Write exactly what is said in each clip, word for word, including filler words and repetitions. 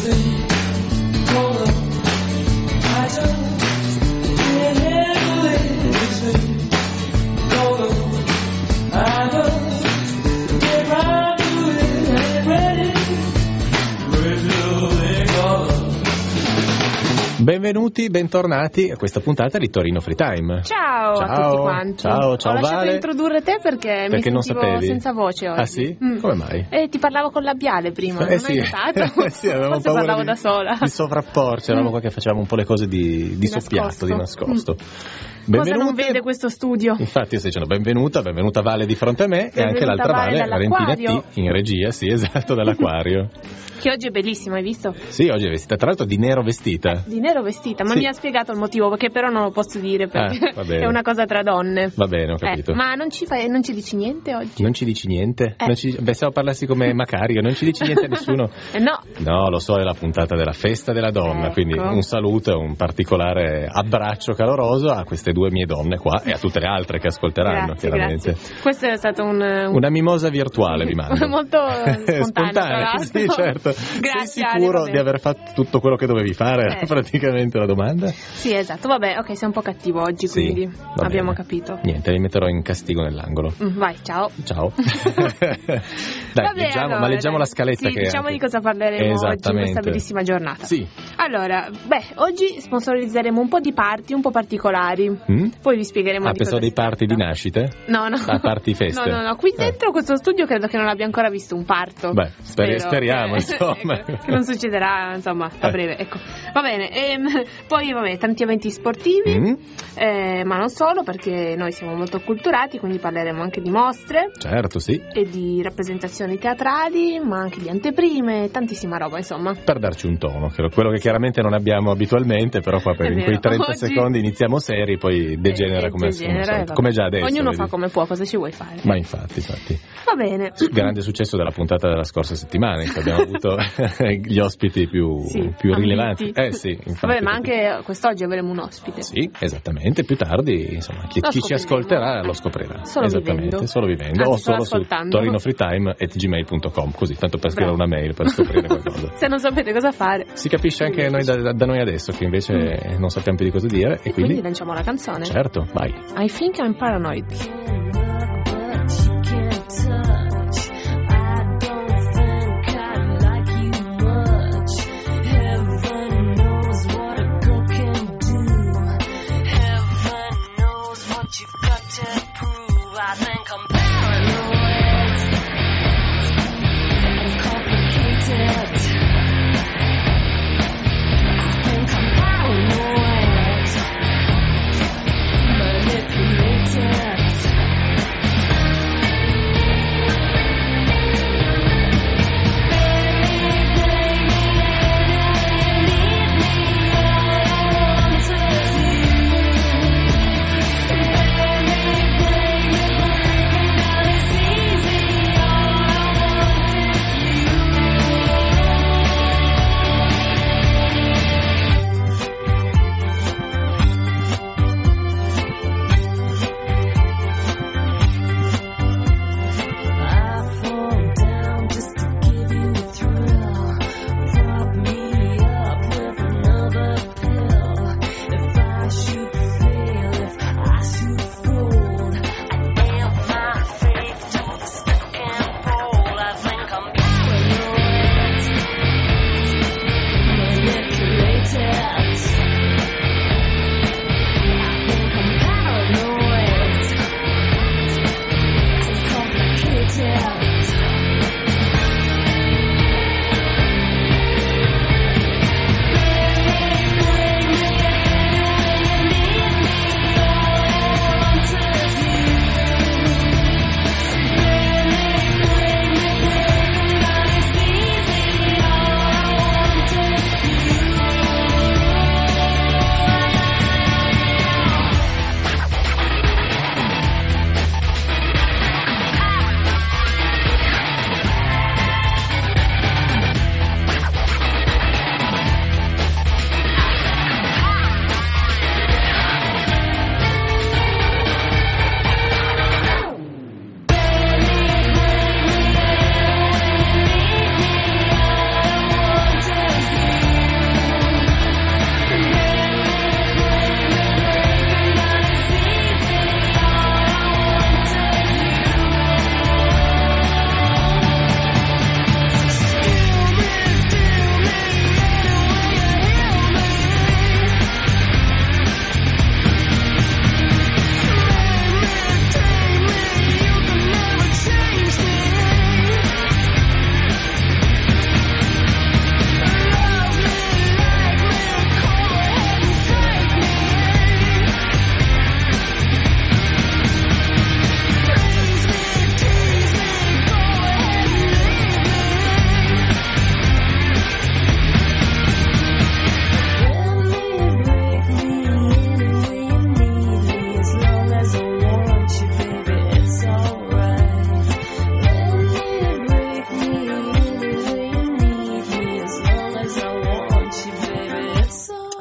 Benvenuti, bentornati a questa puntata di Torino Free Time. Ciao, ciao a tutti quanti. Ciao, ciao Ho lasciato Vale. introdurre te perché, perché mi non sentivo sapevi? senza voce oggi. Ah sì? Mm. Come mai? Eh, ti parlavo con labiale prima, Eh non sì. hai notato? Eh sì, avevamo Forse paura parlavo di, da sola. di sovrapporci, eravamo Mm. qua che facevamo un po' le cose di, di, Di soppiatto, nascosto. di nascosto. Mm. Cosa non vede questo studio? Infatti io sto dicendo benvenuta, benvenuta Vale di fronte a me e anche l'altra Vale Vale, Valentina dall'acquario. T, in regia, sì esatto, dall'acquario. Che oggi è bellissima, hai visto? Sì, oggi è vestita, tra l'altro di nero vestita. Di nero vestita, ma Sì. mi ha spiegato il motivo, che però non lo posso dire perché Ah, va bene. è una cosa tra donne. Va bene, ho capito. Eh, ma non ci, fai, non ci dici niente oggi? Non ci dici niente? Eh. Non ci, pensavo parlassi come Macario, non ci dici niente a nessuno? Eh, no. No, lo so, è la puntata della festa della donna, Ecco. quindi un saluto e un particolare abbraccio caloroso a queste due mie donne qua e a tutte le altre che ascolteranno, Grazie, chiaramente. grazie. Questo è stato un... un... Una mimosa virtuale vi mando. Molto spontaneo, tra l'altro. Sì, certo. Grazie, Sei Ale, sicuro va bene. di aver fatto tutto quello che dovevi fare? Eh. Praticamente la domanda. Sì, esatto. Vabbè, ok, sei un po' cattivo oggi, Sì, quindi va abbiamo bene. capito. Niente, li metterò in castigo nell'angolo. Mm, Vai, ciao. Ciao. Dai, Vabbè, leggiamo, allora, ma leggiamo dai. la scaletta sì, che diciamo anche- di cosa parleremo oggi in Esattamente. questa bellissima giornata. Sì. Allora, beh, oggi sponsorizzeremo un po' di party un po' particolari. Mm? Poi vi spiegheremo Ah, di pensavo cosa dei si party tratta. di nascite? No, no. Ah, party feste. No, no, no. Qui Eh. dentro questo studio credo che non abbia ancora visto un parto. Beh, speri- Spero speriamo, che- insomma. ecco, che non succederà, insomma, a Eh. breve. Ecco. Va bene. ehm, poi, vabbè, tanti eventi sportivi. Mm? Eh, ma non solo, perché noi siamo molto acculturati, quindi parleremo anche di mostre Certo, sì. e di rappresentazioni teatrali, ma anche di anteprime, tantissima roba, insomma. Per darci un tono, che- quello che chiaramente non abbiamo abitualmente, però qua per È in vero. quei trenta Oggi- secondi iniziamo seri, poi degenera Eh, come, degenera, come, vabbè. come già adesso. Ognuno vedi. fa come può, cosa ci vuoi fare? Ma infatti, infatti. Va bene. Grande successo della puntata della scorsa settimana, in cui abbiamo avuto gli ospiti più, Sì, più ambiti. rilevanti. Eh sì, infatti. Vabbè, ma anche quest'oggi avremo un ospite. Sì, esattamente, più tardi, insomma, chi, Lo chi ci scopriremo. ascolterà lo scoprirà. Solo esattamente, vivendo. solo vivendo. Anzi, o solo solo su ascoltando. torinofreetime at gmail punto com, così, tanto per scrivere Bravo. una mail per scoprire qualcosa. Se non sapete cosa fare. Si capisce anche noi da, da noi adesso, che invece Mm. non sappiamo più di cosa dire, e E quindi... quindi lanciamo la canzone. Certo, vai. I think I'm paranoid. Manipulated.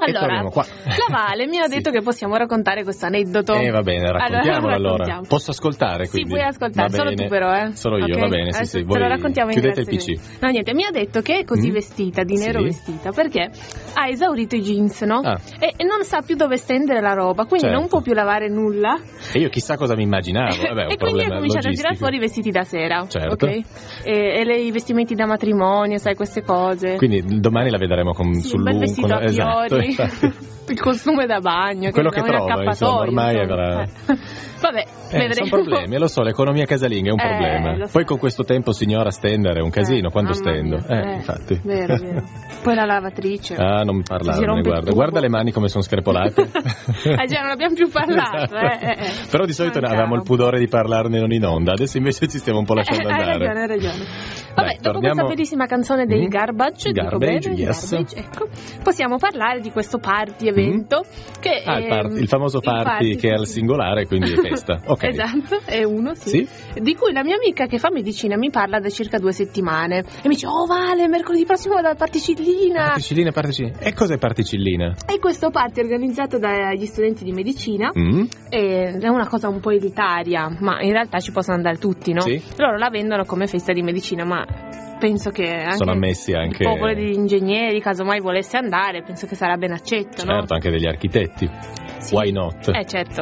Allora, qua. la Vale mi ha detto sì. che possiamo raccontare questo aneddoto. Eh, va bene, raccontiamolo allora. raccontiamo. Posso ascoltare, quindi? Sì, puoi ascoltare, Va solo bene. tu però, eh. Solo io, Ok? va bene, sì, Adesso sì. te lo Voi raccontiamo in chiudete il diverse P C. lingue. No, niente, mi ha detto che è così Mm? vestita, di nero Sì. vestita, perché ha esaurito i jeans, no? Ah. E, e non sa più dove stendere la roba, quindi Certo. non può più lavare nulla. E io chissà cosa mi immaginavo. Vabbè, un e quindi ha problema cominciato a tirare logistico. fuori i vestiti da sera, Certo. ok? E, e le, i vestimenti da matrimonio, sai, queste cose. Quindi domani la vedremo con, Sì, sul un bel lungo. vestito a Esatto, fiori, esatto. il costume da bagno, Quello che un trova, accappatoio, insomma, ormai insomma. avrà- Eh. Vabbè, Eh, vedremo. sono problemi, lo so, l'economia casalinga è un Eh, problema. lo so. Poi con questo tempo, signora, stendere è un casino. Eh, Quando mamma stendo? mia. Eh, Eh, infatti. Vero, vero. Poi la lavatrice. Ah, non Si parlarne, rompe il guarda. tubo. Guarda le mani come sono screpolate. Eh già, non abbiamo più parlato. Esatto. eh, eh, eh. Però di solito Mancava. avevamo il pudore di parlarne non in onda, adesso invece ci stiamo un po' Eh, lasciando hai andare. ragione, hai ragione. Vabbè, Dai, dopo torniamo- questa bellissima canzone dei Mm. Garbage, dico Garbage, bene, yes. Garbage, ecco, possiamo parlare di questo party evento che Ah, è, il, par- il famoso il party, che è al singolare, quindi è festa. Ok. Esatto, è uno, sì. Sì? Di cui la mia amica che fa medicina mi parla da circa due settimane e mi dice: oh Vale, mercoledì prossimo vado al Particillina. Particillina, particillina. E cos'è particillina? E questo party è organizzato dagli studenti di medicina. Mm? E è una cosa un po' elitaria, ma in realtà ci possono andare tutti, no? Sì. Loro la vendono come festa di medicina, ma penso che anche Sono ammessi anche- il popolo degli ingegneri, casomai volesse andare, penso che sarà ben accetto, no? Certo, anche degli architetti. Sì. Why not? Eh certo.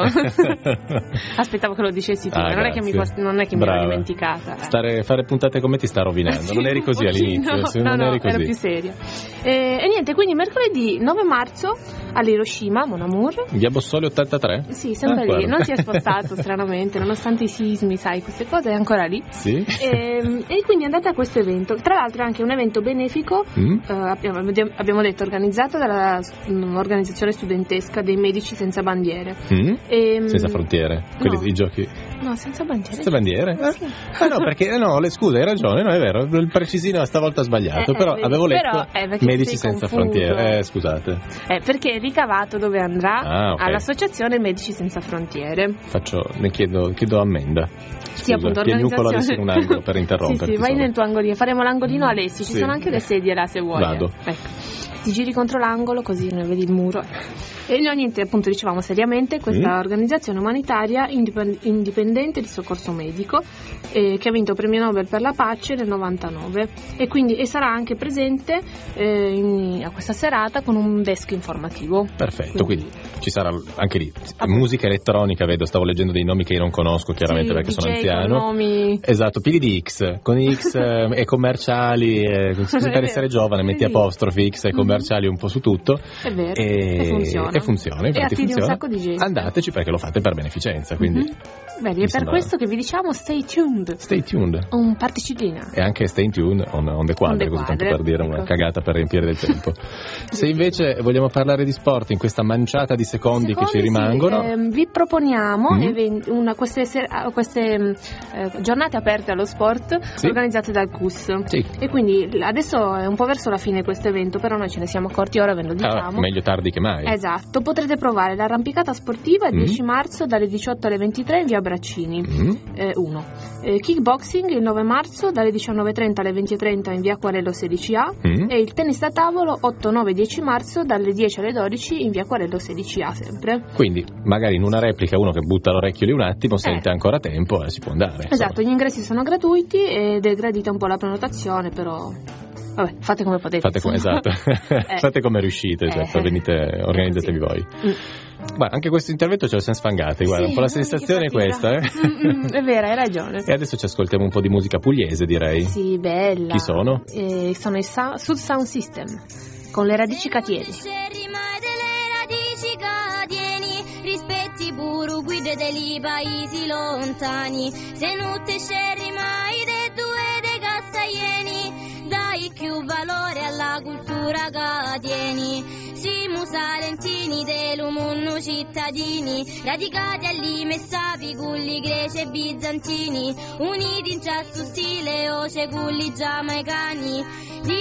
Aspettavo che lo dicessi tu, Ah, non, è che mi, grazie. non è che mi ero Brava. dimenticata. eh. Stare, fare puntate come ti sta rovinando. Sì, Non eri così un pochino. all'inizio. se No, non no, eri così. ero più seria. E, e niente, quindi mercoledì nove marzo all'Hiroshima, Mon Amour. Via Bossoli ottantatré? Sì, sempre Ah, lì. guarda. Non si è spostato stranamente, nonostante i sismi, sai, queste cose, è ancora lì. Sì. E, e quindi andate a questo evento. Tra l'altro è anche un evento benefico, Mm? eh, abbiamo, abbiamo detto, organizzato dall'organizzazione studentesca dei Medici Senza Bandiere. Mm? E, Senza frontiere. Quelli, no. I giochi. No, senza bandiere. Senza bandiere? Eh? Sì. Ah no, perché eh, no, le, scusa, hai ragione, no, è vero, il precisino stavolta ha sbagliato, Eh, eh, però vedi, avevo letto però, eh, perché Medici ti sei Senza confuso. Frontiere. Eh, scusate, Eh, perché il ricavato dove andrà? Ah, ok. All'associazione Medici Senza Frontiere. faccio, ne chiedo, chiedo ammenda. Sì, Scusa, appunto, piagnucolo organizzazione. adesso in un angolo per interromperti. Sì, sì, vai solo. nel tuo angolino, faremo l'angolino Alessi, ci Sì. sono anche le sedie là se vuoi. Vado. eh. Ecco. Ti giri contro l'angolo così non vedi il muro. E no, niente, appunto dicevamo seriamente, questa Mm. organizzazione umanitaria indip- indipendente di soccorso medico eh, che ha vinto il premio Nobel per la pace nel novantanove e quindi e sarà anche presente eh, in- a questa serata con un desk informativo. Perfetto, quindi ci sarà anche lì Ah, musica elettronica, vedo, stavo leggendo dei nomi che io non conosco chiaramente Sì, perché D J sono con anziano. nomi- Esatto, pieni di X, con X eh, e commerciali, eh, così È per vero. essere giovane metti Sì. apostrofi X e commerciali un po' su tutto. È vero, E, e funziona. e funziona, infatti E attiri un funziona. sacco di gente. Andateci perché lo fate per beneficenza, quindi Mhm. Vedi, mi è per sembra- questo che vi diciamo stay tuned. stay tuned. Un particillina. E anche stay tuned on, on the quadre, On the così tanto quadre, per dire una ecco. cagata per riempire del tempo. Se invece vogliamo parlare di sport in questa manciata di secondi, che ci Secondi, sì, rimangono, ehm, vi proponiamo Mm. even- una- queste, ser- ah, queste mm, eh, giornate aperte allo sport Sì. organizzate dal C U S. Sì. E quindi l- adesso è un po' verso la fine questo evento, però noi ce ne siamo accorti ora, ve lo ah, diciamo. meglio tardi che mai. Esatto, potrete provare l'arrampicata sportiva il Mm. dieci marzo dalle diciotto alle ventitré in via Braccini Mm. uno. Kickboxing il nove marzo dalle diciannove e trenta alle venti e trenta in via Quarello sedici A Mm. e il tennis da tavolo otto, nove e dieci marzo dalle dieci alle dodici in via Quarello sedici A sempre. Quindi magari in una replica uno che butta l'orecchio lì un attimo, sente Eh. ancora tempo e si può andare. Esatto, insomma. gli ingressi sono gratuiti ed è gradita un po' la prenotazione, però vabbè, fate come potete. Fate come, insomma. esatto. Eh. Fate come riuscite, esatto. Eh. Venite, organizzatevi Così. voi. Mm. Guarda, anche questo intervento ce lo siamo sfangati, guarda, Sì, un po' la che sensazione è fatica. questa, eh? Mm, mm, è vero, hai ragione. E adesso ci ascoltiamo un po' di musica pugliese, direi. Sì, bella. Chi sono? Eh, sono i Sa- Sud Sound System con le radici catieni. Rimai delle radici catieni, rispetti pure guide dei paesi lontani, se non te scerri mai de due de castaglieni, dai più valore alla cultura catieni. Siamo salentini dell'umunno cittadini, radicati all'i messapi, culli greci e bizantini, uniti in ciasto stile o culli giamaicani,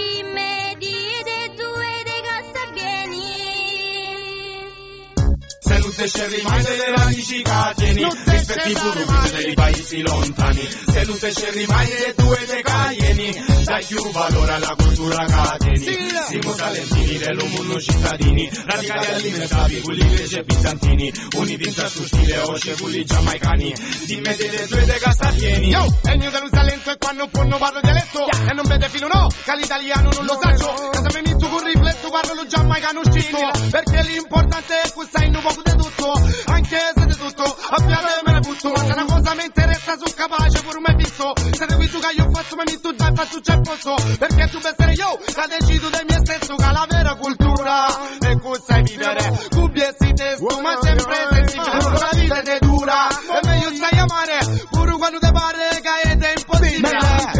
dimmi di de due de castaglieni. se non te scerri mai delle radici cateni, rispetti pure dei paesi lontani, se non te scerri mai delle tue decaieni, dai più valore alla cultura cateni, siamo talentini dell'uomo cittadini, radicali alimentati, quelli greci bizantini, uniti in certo stile, osce, quelli giamaicani, di mettere le tue decastatieni. Yo, è il mio dello talento e quando non parlo dialetto, e non vede filo no, che l'italiano non lo saccio, che se mi metto con rifletto parlo lo giamaicano scitto, perché l'importante è che sai un poco di tutto, anche se di tutto, abbiamo me ne butto, ma se una cosa mi interessa sono capace pure me fisso, se devi tu che io faccio mi metto già e faccio c'è posso, perché tu per essere io, che decido del mio stesso, che la vera cultura è cosa vivere, cubbie si testo, ma sempre sensibile, la vita è dura, è meglio stai a mare, pure quando te pare che è impossibile.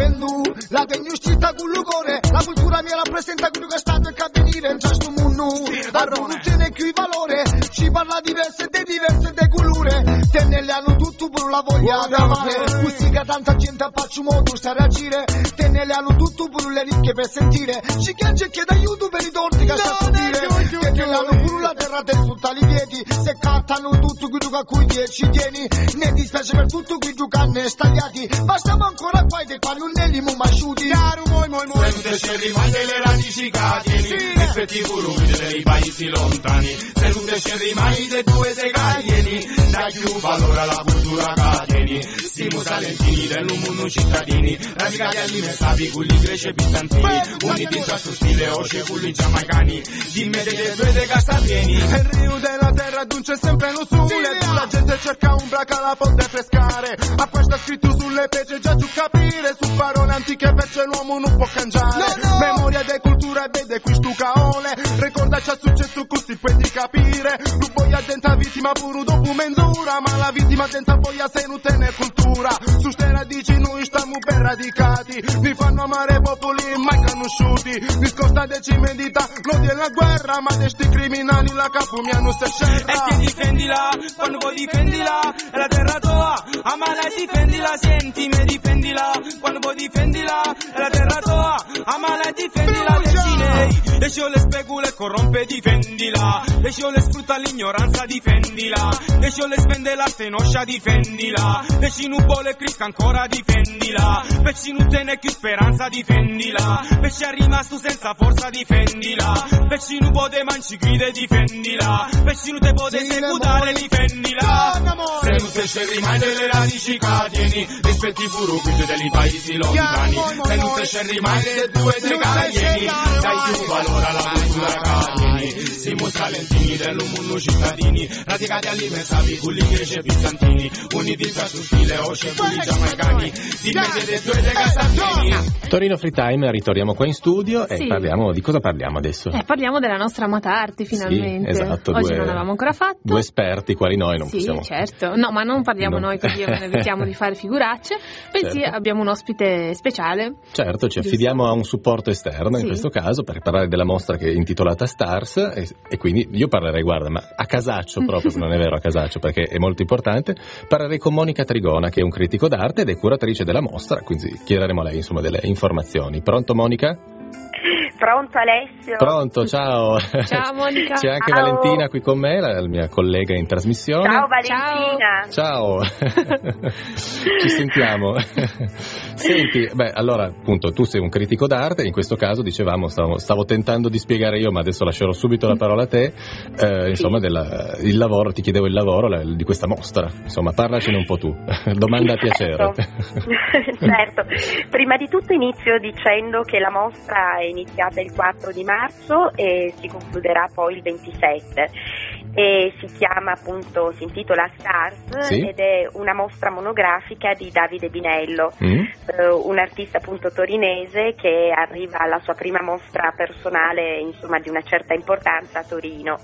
La tengo uscita con l'ugore, la cultura mia rappresenta quello che è stato e che avvenire in questo mondo, la rivoluzione più il valore, ci parla diverse e diverse de colore, tenelle hanno tutto per la voglia di amare, così che tanta gente faccio modo stare a gire, tenelle hanno tutto per le ricche per sentire, ci chiede e chiede aiuto per i torti che sta a dire, che hanno pure la terra del sotto ai piedi, se cattano tutto quello che a cui ci tieni, ne dispiace per tutto quello che hanno stagliati, ma stiamo ancora a fare qua non ne li mu masciuti, chiaro moi moi moi, se non te scerri mai delle radici cateni, rispetti pure dei paesi lontani, se non te scerri mai dei tue decaieni, dai più valore alla cultura cateni, siamo talentini dell'uomo cittadini, radicali alimentati, quelli greci e bizantini, uniti in questo stile, osce, quelli giamaicani, dimmi delle tue decastatieni. Il rio della terra dunce sempre lo sole, la gente cerca un braca la ponte pescare, a questo scritto sulle pece già tu capire, su parole antiche perché l'uomo non può cangiare, no, no. Memoria di cultura e vede qui stu caole, ricorda c'è successo così puoi capire, tu vuoi addenta vittima pure dopo menzura, ma la vittima denta voglia se non te ne cultura, su ste radici noi stiamo ben radicati, mi fanno amare popoli mai conosciuti, mi scosta de cimendita, non della guerra, ma de sti criminali la capo mi hanno se scelta. E che difendila, quando vuoi difendila, è la terra tua, amala e difendila, senti me difendila, quando vuoi difendila, è la terra tua, amala e difendila, decine, lascio le specule corrompe difendila, lascio le sfrutta l'ignoranza difendila, lascio le spende la tenoscia difendila, lasci non vuole crisca ancora difendila, pesci non te ne più speranza difendila, pesci è rimasto senza forza difendila, pesci non può de manci gride difendila, pesci non te può esecutare difendila, se non te scerri mai delle radici cateni, rispetti pure qui dei paesi lontani, se non te scerri mai delle tue decaieni, dai più valore alla cultura cateni, siamo talentini dell'uomo cittadini, radicati alimentati, quelli greci e bizantini, uniti in questo stile, osce, quelli giamaicani, di mezzo dei tue decastatieni. Torino Free Time, ritorniamo qua in studio e sì. parliamo, di cosa parliamo adesso? Eh, parliamo della nostra amata arte finalmente. Sì, esatto. Oggi due, non l'avevamo ancora fatto. Due esperti quali noi, non sì, possiamo. certo. No, ma non parliamo no. noi così evitiamo di fare figuracce, bensì certo. abbiamo un ospite speciale. Certo, ci affidiamo a un supporto esterno sì. in questo caso per parlare della mostra che è intitolata Stars e, e quindi io parlerei, guarda, ma a casaccio proprio, non è vero a casaccio perché è molto importante, parlerei con Monica Trigona che è un critico d'arte ed è curatrice della mostra, quindi chiederemo a lei insomma delle informazioni. Pronto Monica? Pronto Alessio? Pronto, ciao. Ciao Monica. C'è anche ciao. Valentina qui con me, la, la mia collega in trasmissione. Ciao Valentina. Ciao. Ci sentiamo. Senti, beh, allora appunto tu sei un critico d'arte, in questo caso dicevamo, stavo, stavo tentando di spiegare io, ma adesso lascerò subito la parola a te, eh, insomma sì. della, il lavoro, ti chiedevo il lavoro la, di questa mostra, insomma parlacene un po' tu, domanda a piacere. Certo, prima di tutto inizio dicendo che la mostra è iniziata il quattro di marzo e si concluderà poi il ventisette e si chiama appunto, si intitola Stars sì. ed è una mostra monografica di Davide Binello, mm. eh, un artista appunto torinese che arriva alla sua prima mostra personale insomma di una certa importanza a Torino.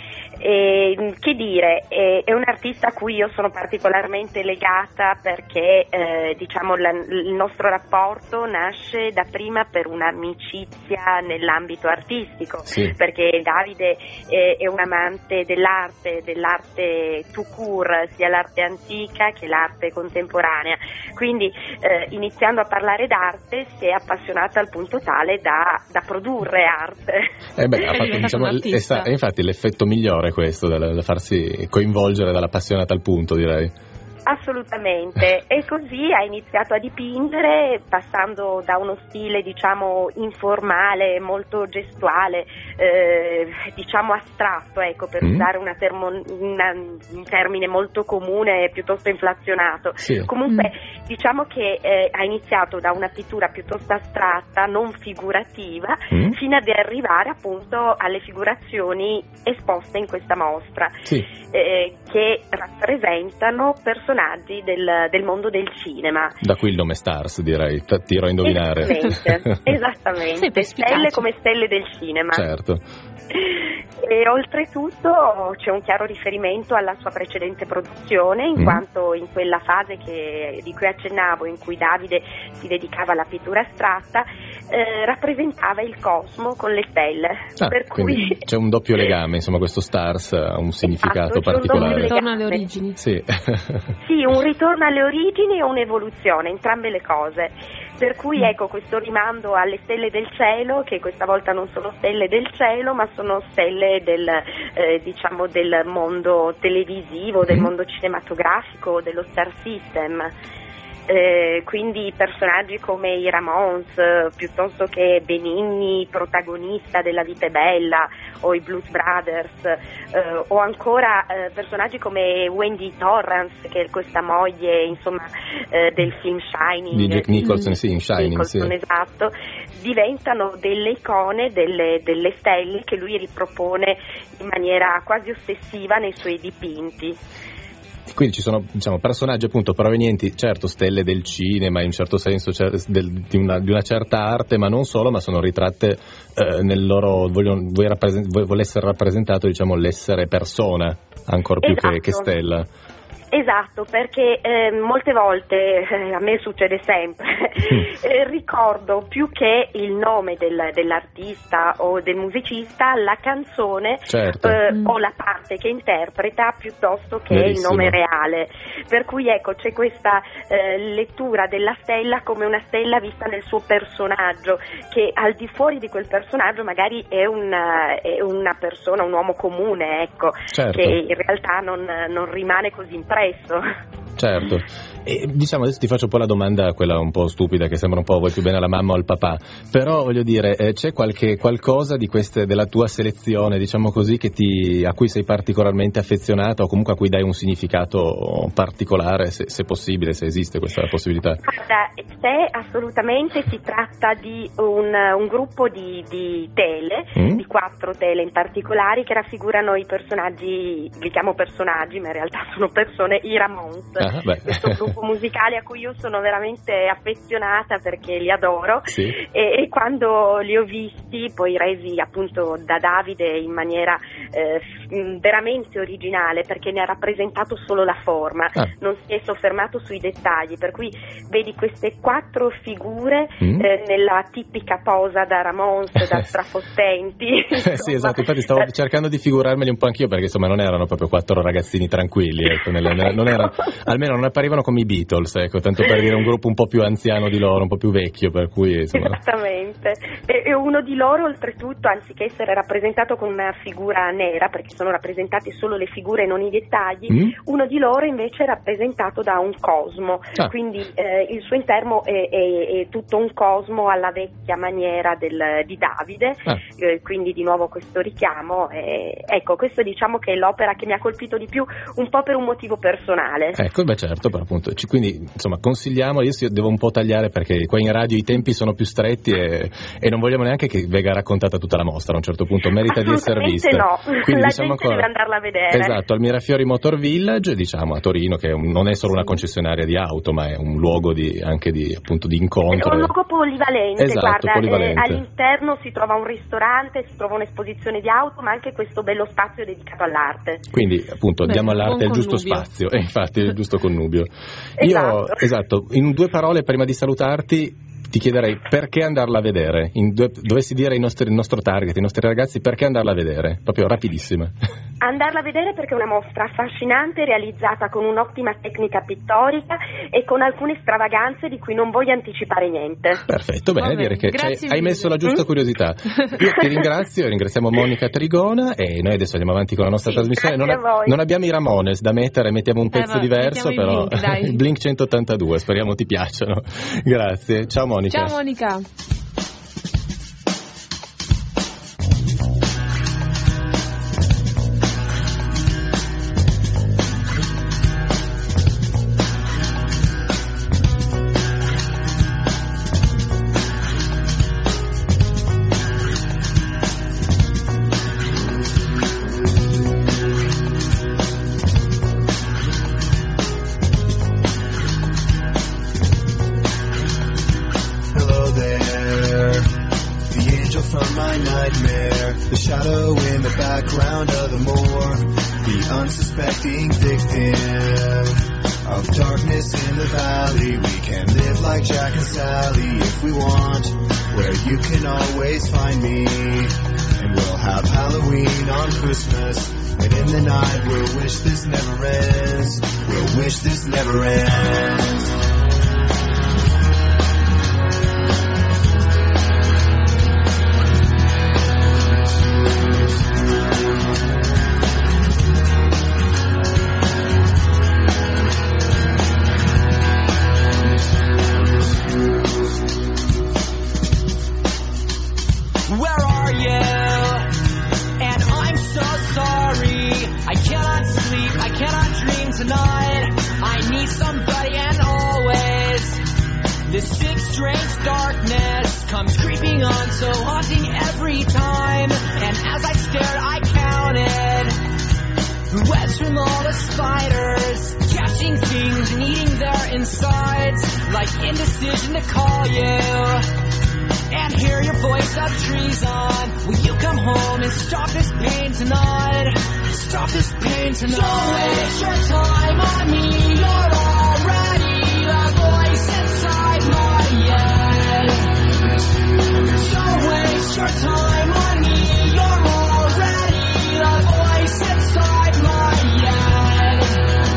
E, che dire, è, è un artista a cui io sono particolarmente legata perché eh, diciamo la, il nostro rapporto nasce da prima per un'amicizia nell'ambito artistico, sì. perché Davide è, è un amante dell'arte, dell'arte tout court, sia l'arte antica che l'arte contemporanea, quindi eh, iniziando a parlare d'arte si è appassionata al punto tale da, da produrre arte. Eh beh, infatti, diciamo, è sta, infatti l'effetto migliore questo, da, da farsi coinvolgere dall'appassionata al punto, direi. Assolutamente, e così ha iniziato a dipingere passando da uno stile diciamo informale, molto gestuale, eh, diciamo astratto, ecco, per mm. usare una termo, una, un termine molto comune e piuttosto inflazionato. Sì. Comunque mm. diciamo che eh, ha iniziato da una pittura piuttosto astratta, non figurativa, mm. fino ad arrivare appunto alle figurazioni esposte in questa mostra, sì. eh, che rappresentano personaggi Del, del mondo del cinema. Da qui il nome Stars, direi, T- tiro a indovinare. Esattamente, esattamente. Stelle come stelle del cinema. Certo. E oltretutto c'è un chiaro riferimento alla sua precedente produzione, in mm. quanto in quella fase che, di cui accennavo, in cui Davide si dedicava alla pittura astratta, eh, rappresentava il cosmo con le stelle. Ah, per cui c'è un doppio legame, insomma, questo Stars ha un significato esatto, particolare. Un ritorno alle origini. Sì. Sì, un ritorno alle origini e un'evoluzione, entrambe le cose. Per cui ecco questo rimando alle stelle del cielo, che questa volta non sono stelle del cielo, ma sono stelle del, eh, diciamo del mondo televisivo, del mondo cinematografico, dello Star System. Eh, quindi personaggi come i Ramones, eh, piuttosto che Benigni, protagonista della Vita è Bella, o i Blues Brothers, eh, o ancora eh, personaggi come Wendy Torrance, che è questa moglie insomma eh, del film Shining di Jack Nicholson, sì, in Shining, Nicholson, sì. Esatto, diventano delle icone, delle, delle stelle che lui ripropone in maniera quasi ossessiva nei suoi dipinti. Quindi ci sono, diciamo, personaggi appunto provenienti, certo, stelle del cinema in un certo senso, cioè, del, di, una, di una certa arte, ma non solo, ma sono ritratte eh, nel loro, vogliono, vuoi rappresent, vuole essere rappresentato, diciamo, l'essere persona, ancora più esatto. che, che stella. Esatto, perché eh, molte volte, eh, a me succede sempre, eh, ricordo più che il nome del, dell'artista o del musicista, la canzone, certo. eh, mm. o la parte che interpreta piuttosto che Verissimo. Il nome reale. Per cui ecco, c'è questa eh, lettura della stella come una stella vista nel suo personaggio, che al di fuori di quel personaggio magari è una, è una persona, un uomo comune, ecco, certo. che in realtà non, non rimane così impresso. Certo, e diciamo adesso ti faccio un po' la domanda, quella un po' stupida, che sembra un po' vuoi più bene alla mamma o al papà, però voglio dire, eh, c'è qualche qualcosa di queste, della tua selezione, diciamo così, che ti, a cui sei particolarmente affezionata o comunque a cui dai un significato particolare, se, se possibile, se esiste questa possibilità? Guarda, se assolutamente si tratta di un, un gruppo di, di tele, mm? di quattro tele in particolare, che raffigurano i personaggi, li chiamo personaggi, ma in realtà sono persone, i Ramones, ah, questo gruppo musicale a cui io sono veramente affezionata perché li adoro, sì. e, e quando li ho visti, poi resi appunto da Davide in maniera eh, veramente originale, perché ne ha rappresentato solo la forma, ah. non si è soffermato sui dettagli, per cui vedi queste quattro figure mm. eh, nella tipica posa da Ramones, da strafottenti. Sì, esatto, infatti stavo cercando di figurarmeli un po' anch'io, perché insomma non erano proprio quattro ragazzini tranquilli, ecco, nella, nella, non era, almeno non apparivano come i Beatles, ecco, tanto per dire un gruppo un po' più anziano di loro, un po' più vecchio, per cui insomma. Esattamente, e, e uno di loro oltretutto, anziché essere rappresentato con una figura nera, perché sono rappresentate solo le figure e non i dettagli, mm. uno di loro invece è rappresentato da un cosmo, ah. quindi eh, il suo interno è, è, è tutto un cosmo alla vecchia maniera del, di Davide, ah. eh, quindi di nuovo questo richiamo, eh, ecco, questo diciamo che è l'opera che mi ha colpito di più, un po' per un motivo personale. Ecco, beh certo, per appunto, quindi insomma consigliamo, io devo un po' tagliare perché qua in radio i tempi sono più stretti e, e non vogliamo neanche che venga raccontata tutta la mostra, a un certo punto merita di essere vista. No, quindi, la diciamo gente ancora, deve andarla a vedere. Esatto, al Mirafiori Motor Village, diciamo a Torino, che non è solo una concessionaria di auto, ma è un luogo di, anche di, appunto, di incontro. È un luogo polivalente, esatto, guarda, polivalente. Eh, all'interno si trova un ristorante, si trova un'esposizione di auto, ma anche questo bello spazio dedicato all'arte. Quindi appunto Beh, diamo all'arte il giusto spazio, e infatti il giusto connubio. Esatto. Io, esatto, in due parole prima di salutarti ti chiederei perché andarla a vedere. In due, dovessi dire ai nostri, il nostro target, i nostri ragazzi, perché andarla a vedere? Proprio rapidissima. Andarla a vedere perché è una mostra affascinante, realizzata con un'ottima tecnica pittorica e con alcune stravaganze di cui non voglio anticipare niente. Perfetto, bene, Vabbè, dire che grazie cioè, hai messo la giusta Mm? curiosità. Io ti ringrazio, ringraziamo Monica Trigona e noi adesso andiamo avanti con la nostra Sì, trasmissione. Non, grazie a voi. non abbiamo i Ramones da mettere, mettiamo un pezzo va, diverso, mettiamo però i Blink, dai. il Blink centottantadue, speriamo ti piacciono. Grazie, ciao Monica. Ciao Monica. Hello there, the angel from my nightmare, the shadow in the background of the moor, the unsuspecting victim of darkness in the valley. We can live like Jack and Sally if we want, where you can always find me, and we'll have Halloween on Christmas, and in the night we'll wish this never ends, we'll wish this never ends. Where are you? And I'm so sorry. I cannot sleep, I cannot dream tonight. I need somebody and always. This sick, strange darkness comes creeping on, so haunting every time. And as I stared, I counted the webs from all the spiders, catching things and eating their insides, like indecision to call you and hear your voice of treason. Will you come home and stop this pain tonight? Stop this pain tonight. Don't waste your time on me. You're already the voice inside my head. Don't waste your time on me. You're already the voice inside my head.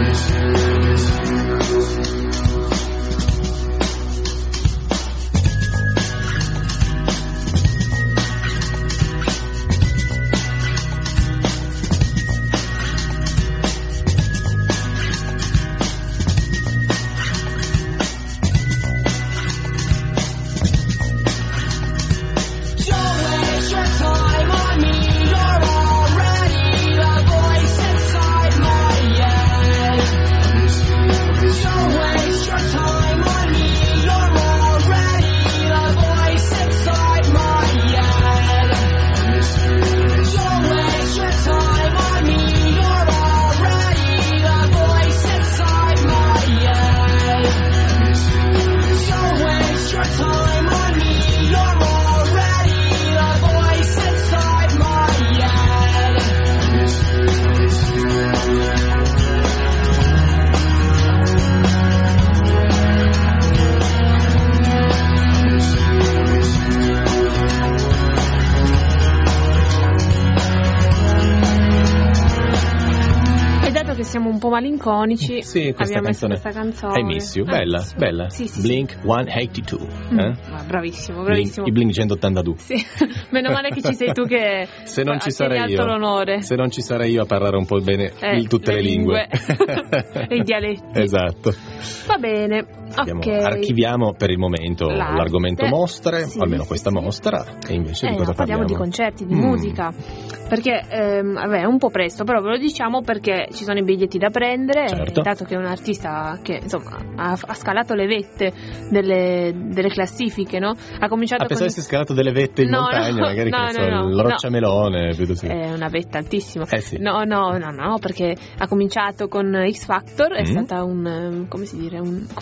Siamo un po' malinconici. Sì, questa abbiamo canzone, messo questa canzone. I Miss You, I bella, Miss You. bella. Sì, sì, Blink sì. centottantadue. Mm, Eh? ah, bravissimo, Blink, bravissimo. I Blink centottantadue. Sì. Meno male che ci sei tu che se non ci tieni sarei alto io, l'onore. se non ci sarei io a parlare un po' bene Eh, il, tutte le, le lingue, lingue. E i dialetti. Esatto. Va bene. Abbiamo- Ok. Archiviamo per il momento L'arte. l'argomento mostre, Sì, almeno sì, questa sì. mostra, e invece Eh, di cosa no, parliamo di concerti, di Mm. musica, perché ehm, vabbè, è un po' presto, però ve lo diciamo perché ci sono i biglietti da prendere, Certo. e dato che è un artista che insomma ha, ha scalato le vette delle, delle classifiche, no? Ha cominciato Ah, con... pensavo avessi scalato delle vette in No, montagna, no, magari no, che so, no, no, il no. rocciamelone, piuttosto che- È una vetta altissima. Eh sì. No, no, no, no, perché ha cominciato con X Factor, è Mm. stata un, ehm, come si dire, un, come si dice, un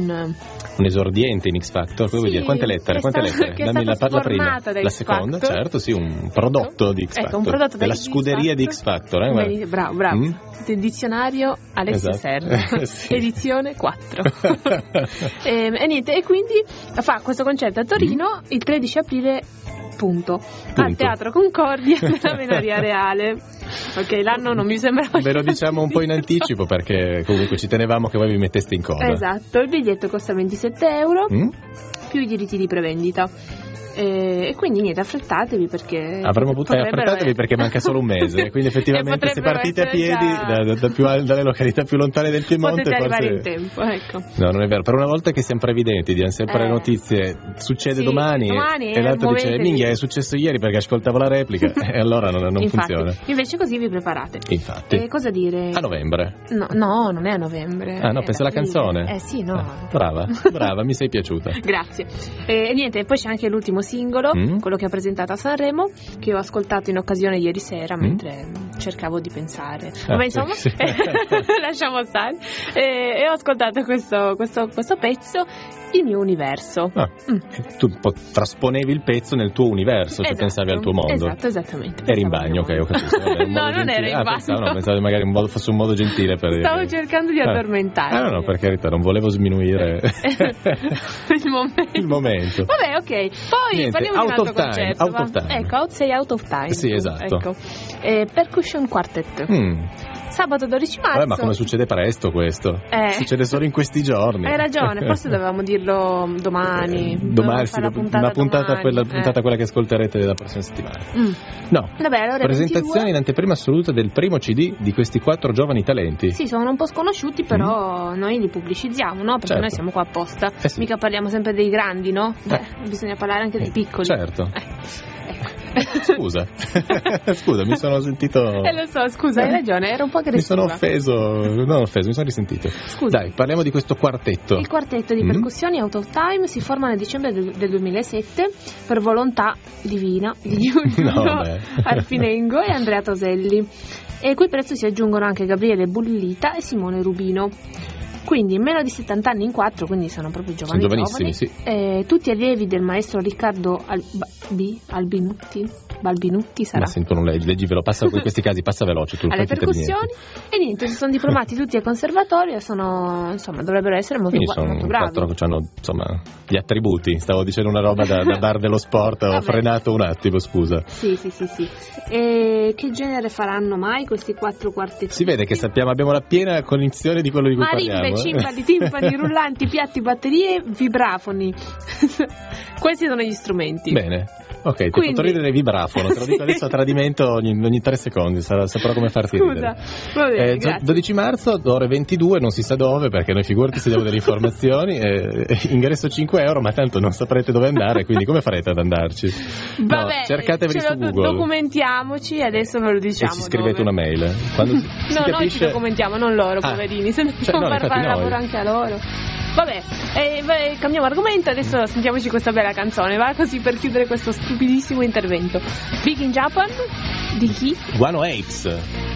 un... un esordiente in X Factor, cosa sì, vuoi dire? Quante lettere? Quante stato, lettere? Dammi la, la prima, la seconda, certo, sì, un prodotto di X Factor. Ecco, un prodotto della scuderia di X Factor, eh, Bene, bravo, bravo. Mm? Il dizionario Alessio Esatto. Serra, Sì. edizione quattro. e, e niente, e quindi fa questo concerto a Torino mm. il tredici aprile, punto, punto. al Teatro Concordia della Venaria Reale. Ok, l'anno non mi sembrava. Ve lo diciamo un po' in anticipo perché comunque ci tenevamo che voi vi metteste in coda. Esatto, il biglietto costa ventisette euro mm? più i diritti di prevendita. E, e quindi niente, affrettatevi perché avremmo potuto eh, affrettatevi perché manca solo un mese, quindi effettivamente se partite a piedi da, da, da più, dalle località più lontane del Piemonte potete forse... arrivare in tempo, ecco. No, non è vero, per una volta che siamo previdenti, diamo sempre eh. le notizie, succede sì, domani, domani e l'altro dice muovetevi. minchia è successo ieri perché ascoltavo la replica e allora non, non Infatti, funziona. Invece così vi preparate. Infatti. E cosa dire? A novembre. No, no, non è a novembre. Ah no, è penso alla canzone. Eh sì, no. Ah, brava, brava, mi sei piaciuta. Grazie. E, e niente, poi c'è anche l'ultimo singolo, mm? quello che ha presentato a Sanremo, che ho ascoltato in occasione ieri sera mm? mentre cercavo di pensare. Ah, Vabbè, insomma, sì. lasciamo stare. E, e ho ascoltato questo, questo, questo pezzo, Il mio universo. Ah, mm. Tu un po' trasponevi il pezzo nel tuo universo, esatto, se pensavi al tuo mondo. Esatto, esattamente. Eri in bagno, ok, ho capito. Vabbè, no, non gentile. ero in ah, bagno. Pensavo, no, pensavo magari un modo, fosse un modo gentile per Stavo dire. cercando di ah. addormentarmi. Ah, no, no, per carità, non volevo sminuire il momento. il momento. Vabbè, ok. Poi Niente, parliamo di un altro time, concerto. out va? of time. Ecco, out, sei out of time. Sì, esatto. Ecco. Eh, Percussion Quartet. Mm. Sabato dodici marzo. Vabbè, ma come succede presto questo? Eh. Succede solo in questi giorni. Hai ragione, forse dovevamo dirlo domani. Eh, domani, sì, fare la puntata una puntata, domani. quella, eh. puntata quella che ascolterete la prossima settimana. Mm. No, Vabbè, allora presentazione ventidue in anteprima assoluta del primo C D di questi quattro giovani talenti. Sì, sono un po' sconosciuti, però mm. noi li pubblicizziamo, no? Perché certo. noi siamo qua apposta. Eh sì. Mica parliamo sempre dei grandi, no? Beh, eh. bisogna parlare anche dei piccoli. Certo. Eh. Scusa, scusa, mi sono sentito. Eh lo so, scusa, hai ragione, era un po' aggressiva. Mi sono offeso, non offeso, mi sono risentito. Scusa. Dai, parliamo di questo quartetto. Il quartetto di mm. percussioni Out of Time si forma nel dicembre del, del duemilasette per volontà divina di Giulio no, Arfinengo e Andrea Toselli, e a cui prezzo si aggiungono anche Gabriele Bullita e Simone Rubino. Quindi meno di settanta anni in quattro, quindi sono proprio giovani, sono giovanissimi, giovani. Sì. Eh, tutti allievi del maestro Riccardo Albi, Albinutti Balbinutti sarà. Ma sentono leggi, leggivelo, passa in questi casi passa veloce tu. Alle percussioni e niente, si sono diplomati tutti al conservatorio e sono, insomma, dovrebbero essere molto, Quindi sono molto bravi. Quattro che hanno, insomma, gli attributi. Stavo dicendo una roba da, da bar dello sport, ho Vabbè. frenato un attimo, scusa. Sì, sì, sì, sì. E che genere faranno mai questi quattro quartetti? Si vede che sappiamo, abbiamo la piena cognizione di quello di cui Marimbe, parliamo. cimbali, timpani, rullanti, piatti, batterie, vibrafoni. Questi sono gli strumenti. Bene. Ok, ti Quindi... fatto ridere vibrafono, te lo dico adesso a tradimento ogni, ogni tre secondi, sarà, saprò come farti Scusa, ridere. va bene, eh, grazie. dodici marzo, ore ventidue, non si sa dove, perché noi figurati se diamo delle informazioni, eh, ingresso cinque euro, ma tanto non saprete dove andare, quindi come farete ad andarci? Vabbè, no, cercateveli ce su lo Google. documentiamoci e adesso ve lo diciamo. E ci scrivete dove. una mail. Quando si no, capisce... noi ci documentiamo, non loro, ah. poverini, se no Cioè, dobbiamo no, far fare noi. lavoro anche a loro. Vabbè, eh, beh, cambiamo argomento, adesso sentiamoci questa bella canzone, va così per chiudere questo stupidissimo intervento. Big in Japan, di chi? centootto.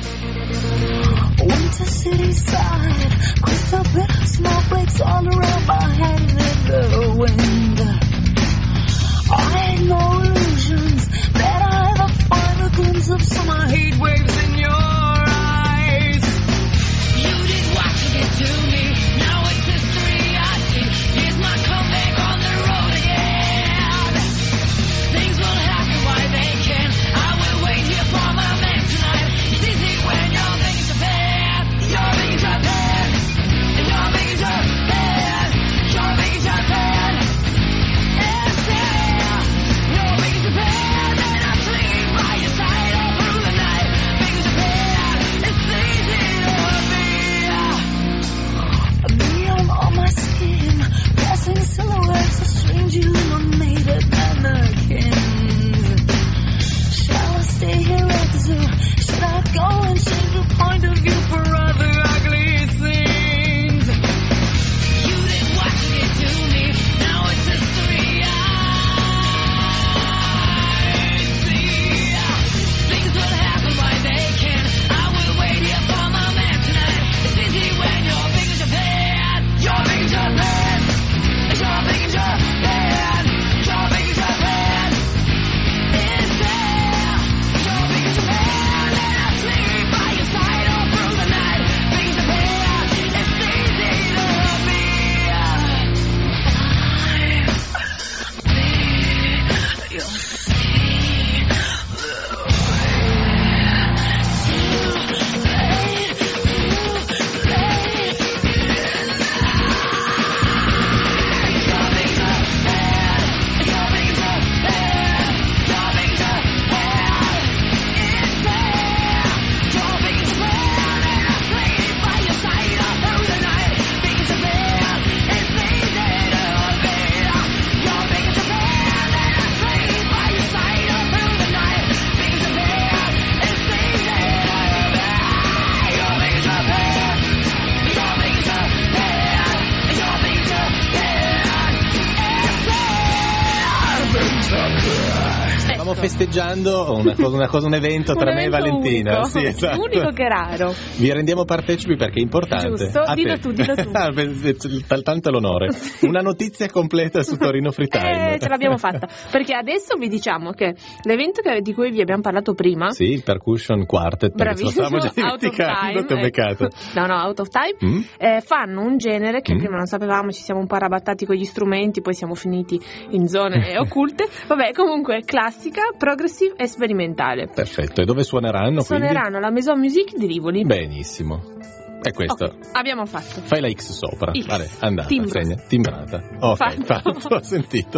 Winter city side, crystal bit snowflakes all around my head in the wind. I had no illusions that I ever find a glimpse of summer heat waves in your eyes. You did what you did to me, now it's history I see. Here's my comeback on the road again. Things will happen why they can. I will wait here for my man tonight. It's easy when you're big in Japan. You're big in Japan. You're big in Japan. You're big in Japan. festeggiando una cosa, una cosa, un evento tra un me e evento Valentina. Unico. Sì, esatto. Unico che raro. Vi rendiamo partecipi perché è importante. Giusto, A dillo te. tu, dillo tu. Ah, tal- tanto l'onore. Una notizia completa su Torino Free Time. Eh, ce l'abbiamo fatta. Perché adesso vi diciamo che l'evento che, di cui vi abbiamo parlato prima. Sì, il Percussion Quartet. Bravissimo, Lo stavamo già Out of dimenticando, ti ho Time. beccato. No, no, Out of Time. Mm? Eh, fanno un genere che Mm? prima non sapevamo, ci siamo un po' arrabattati con gli strumenti, poi siamo finiti in zone occulte. Vabbè, comunque classica, progressive e sperimentale. Perfetto. E dove suoneranno? Suoneranno la Maison Musique di Rivoli. Quindi? Benissimo. È questo. Okay, abbiamo fatto. Fai la X sopra. X. Vale, andata, Timbro. segna. Timbrata. Ok, Fatto. fatto, ho sentito.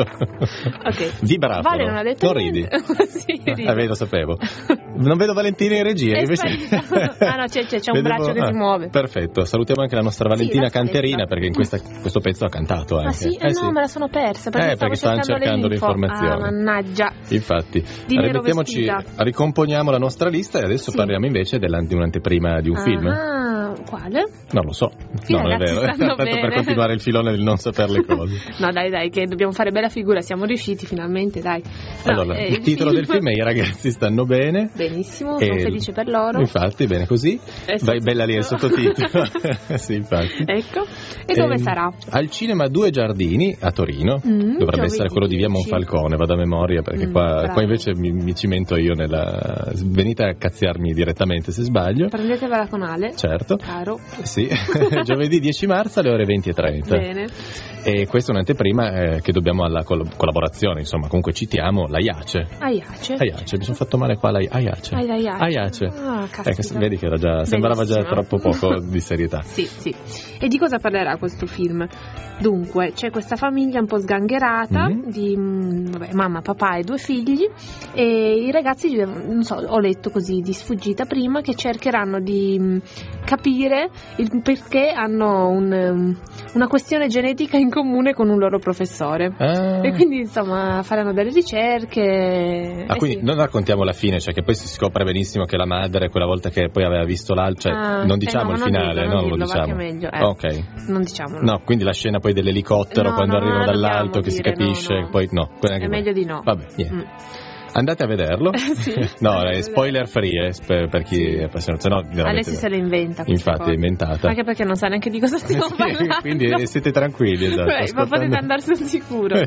Ok. Vibrafono. Vale non ha detto non ridi. sì, rido. Ah, vedo, sapevo. Non vedo Valentina in regia. È invece... sparito. Ah no, c'è, c'è, c'è un Vedevo- braccio che ah, si muove. Perfetto. Salutiamo anche la nostra Valentina la Canterina, soletta. perché in questa, questo pezzo ha cantato anche. Ah sì? Eh, no, me la sono persa perché Eh, stavo perché stavano cercando le info. l'informazione. Ah, mannaggia. Infatti, Di nero rimettiamoci, vestita. ricomponiamo la nostra lista e adesso Sì. parliamo invece della- di un'anteprima di un film. Ah, quale? Non lo so, Sì, no, non è ragazzi, vero, stanno tanto per bene. continuare il filone del non sapere le cose. No, dai, dai, che dobbiamo fare bella figura, siamo riusciti finalmente, dai. No, Allora, eh, il titolo del film è I ragazzi stanno bene. Benissimo, E- sono felice per loro. Infatti, bene così. Eh, sì, Vai, sì, bella sì. lì il sottotitolo. Sì, infatti. Ecco, e dove Ehm, sarà? Al Cinema Due Giardini a Torino. Mm, Dovrebbe giovedì essere quello di via dieci. Monfalcone, vado a memoria perché Mm, qua, bravo. qua invece mi, mi cimento io nella... Venite a cazziarmi direttamente se sbaglio. Prendetevela con Ale, Certo. caro. Sì, giovedì dieci marzo alle ore venti e trenta. Bene. E questa è un'anteprima eh, che dobbiamo alla col- collaborazione, insomma, comunque citiamo la Iace. Aiace. Aiace, mi sono fatto male qua la Aiace. Ai, ai, ai. Aiace. Ah, Eh, caspita. che- vedi che era già, sembrava già Bellissimo. troppo poco di serietà. Sì, sì. E di cosa parlerà questo film? Dunque, c'è questa famiglia un po' sgangherata Mhm. di mm, vabbè, mamma, papà e due figli e i ragazzi, non so, ho letto così di sfuggita prima che cercheranno di mm, capire il perché hanno un, um, una questione genetica in comune con un loro professore. Ah. E quindi, insomma, faranno delle ricerche. Ah, Eh quindi sì. non raccontiamo la fine, cioè che poi si scopre benissimo che la madre, quella volta che poi aveva visto l'altro, cioè Ah, non eh diciamo no, il non finale, dirlo, no, non non lo dirlo, va che diciamo. è meglio, eh. Ok. Non diciamolo. No, quindi la scena poi dell'elicottero No, quando no, arrivano non dall'alto dobbiamo che si dire, no, capisce, no. poi no. quella È anche- meglio di no. Vabbè, niente. Mm. Andate a vederlo. Sì. No, Andate a è vedere. spoiler free eh, per, per chi è appassionato, se no veramente- Alessi se le inventa. queste Infatti cose. è inventata. Anche perché non sa neanche di cosa stiamo parlando. Quindi eh, siete tranquilli, esatto. Beh, ma ascoltando- potete andare sul sicuro.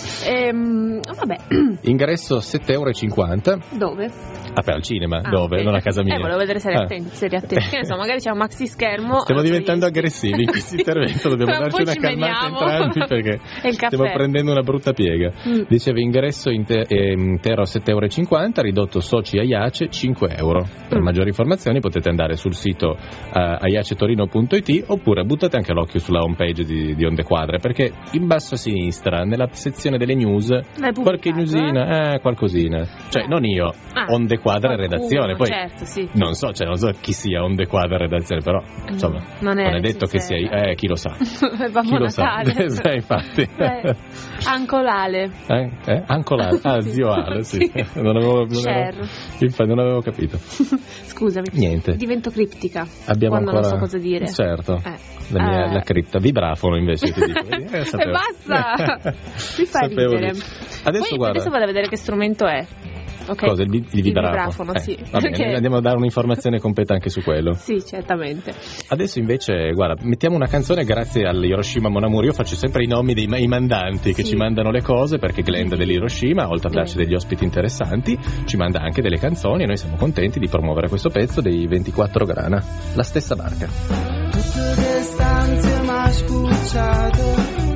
Ehm, vabbè, Ingresso sette e cinquanta euro. dove? Ah, per al cinema, Ah, dove? ok. Non a casa mia. Eh, volevo vedere serie Ah. attenti, serie attenti. Che ne so, magari c'è un maxi schermo. Stiamo eh, diventando poi- aggressivi in questo intervento, dobbiamo Poi darci una ci calmata meniamo. entrambi perché E il caffè. stiamo prendendo una brutta piega. Mm. Diceva ingresso inte- eh, intero a sette e cinquanta euro, ridotto soci Aiace cinque euro. Per Mm. maggiori informazioni potete andare sul sito uh, aiacetorino punto it oppure buttate anche l'occhio sulla homepage di, di Onde Quadre, perché in basso a sinistra, nella sezione delle news, L'hai qualche pubblicato, newsina, eh, qualcosina. Cioè, Eh. non io, Ah, Onde Quadre qualcuno, redazione, poi certo, sì. non so, cioè non so chi sia Onde Quadre redazione, però insomma, non è detto che sia, sincera. eh, chi lo sa. Babbo Chi lo sa? Natale. Sì, infatti. Eh, Ancolale. Eh? Eh? Ancolare. Ah, zio Ale, sì. Sì. Non avevo, non Cher. avevo, infatti non avevo capito. Scusami. Niente. Divento criptica. Abbiamo quando ancora... non so cosa dire. Certo. Eh. La mia Eh. la cripta. Vibrafono invece ti dico. Vedi? Eh, E sapevo. basta! Mi fai Sapevo ridere. di- Adesso Poi, guarda. adesso vado a vedere che strumento è. Ok? Cosa? Il, vi- il vibrafono? vibrafono, Eh, sì. Va bene, Perché- andiamo a dare un'informazione completa anche su quello. Sì, certamente. Adesso invece, guarda, mettiamo una canzone grazie all'Hiroshima Mon Amour. Io faccio sempre i nomi dei i mandanti che Sì. ci mandano le cose, perché Glenda dell'Hiroshima, oltre a darci Bene. degli ospiti interessanti, ci manda anche delle canzoni e noi siamo contenti di promuovere questo pezzo dei ventiquattro Grana, La stessa barca. Tutte le stanze mai spucciate,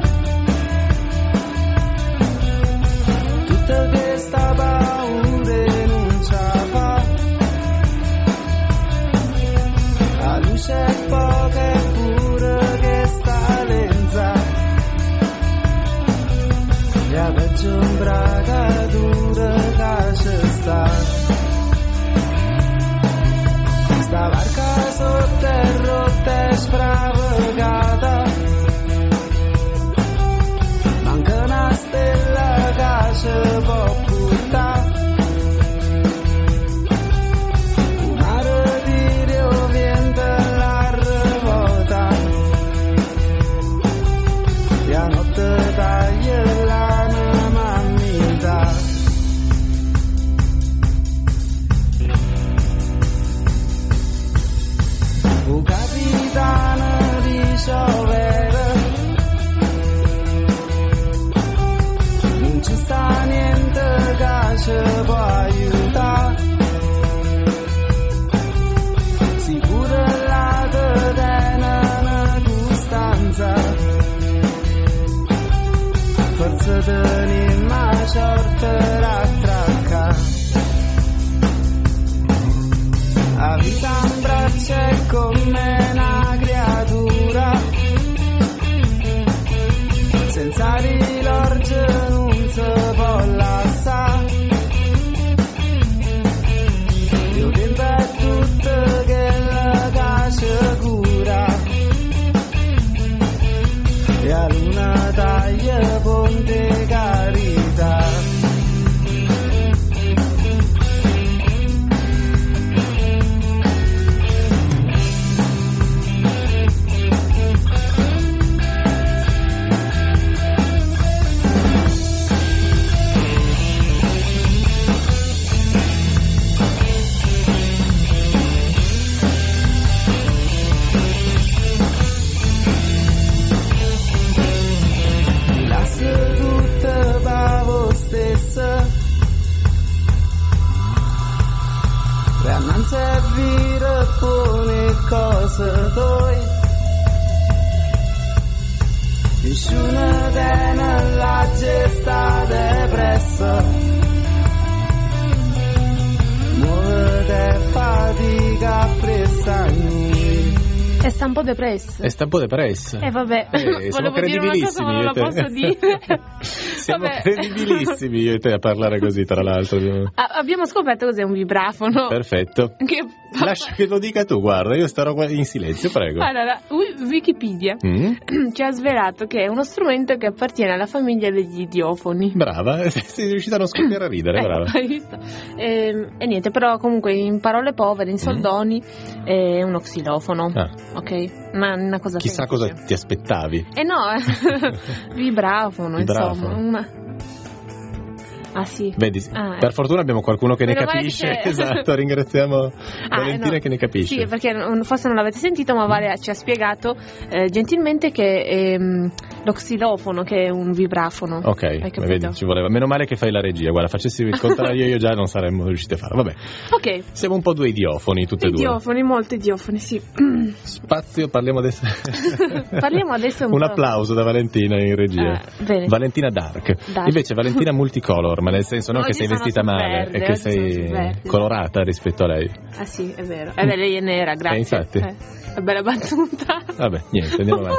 tutta questa paura non ce la fa, la luce è poca e pure che sta lenza, la peggio imbragatura che ci sta. Sta barca sotto è rotta e spravegata, manca una stella che ci può portare. Un mare di Rio vento la rebota, e a notte taglia la mamita. forse tenim a sorte l'attracca. La vita in braccia è come una creatura, senza rilorge non si può lasciare. Io tempo è tutto che la casa cura, e a luna taglia ponte carità. Non servire pone cose toi, nessuno tiene la gesta depressa, muovete fatica pressa noi. E sta un po' depresso. E sta un po' depresso. E eh, vabbè, eh, siamo credibilissimi. Non la posso dire. Siamo vabbè. credibilissimi io e te a parlare così, tra l'altro. Ah, abbiamo scoperto cos'è un vibrafono. Perfetto. Che... Lascia che lo dica tu, guarda, io starò in silenzio, prego. Allora, Wikipedia mm? ci ha svelato che è uno strumento che appartiene alla famiglia degli idiofoni. Brava, sei riuscita a non scoppiare a ridere, eh, brava. Hai visto? E, e niente, però comunque in parole povere, in soldoni, mm. è uno xilofono. Ah. Ok? Una, una cosa Chissà semplice. Cosa ti aspettavi. Eh no, vibrafono, Vibrafono. insomma. Una... Ah sì. Vedi, ah, per fortuna abbiamo qualcuno che ne capisce. Che... Esatto, ringraziamo ah, Valentina no. che ne capisce. Sì, perché forse non l'avete sentito, ma Vale ci ha spiegato eh, gentilmente che è um, lo xilofono, che è un vibrafono. Ok, vedi, ci voleva. Meno male che fai la regia, guarda, facessi il contrario io già non saremmo riusciti a farlo. Vabbè. Ok. Siamo un po' due idiofoni, tutte e due. Idiofoni, molto idiofoni, sì. Spazio, parliamo adesso. Parliamo adesso un, un po'. applauso da Valentina in regia. Uh, bene. Valentina Dark. Dark. Invece Valentina Multicolor, ma nel senso non oggi che sei vestita male, verde, è che sei colorata rispetto a lei. Ah sì, è vero. Eh beh, lei è nera, grazie. Eh, infatti. Eh, bella battuta. Vabbè, niente, andiamo avanti.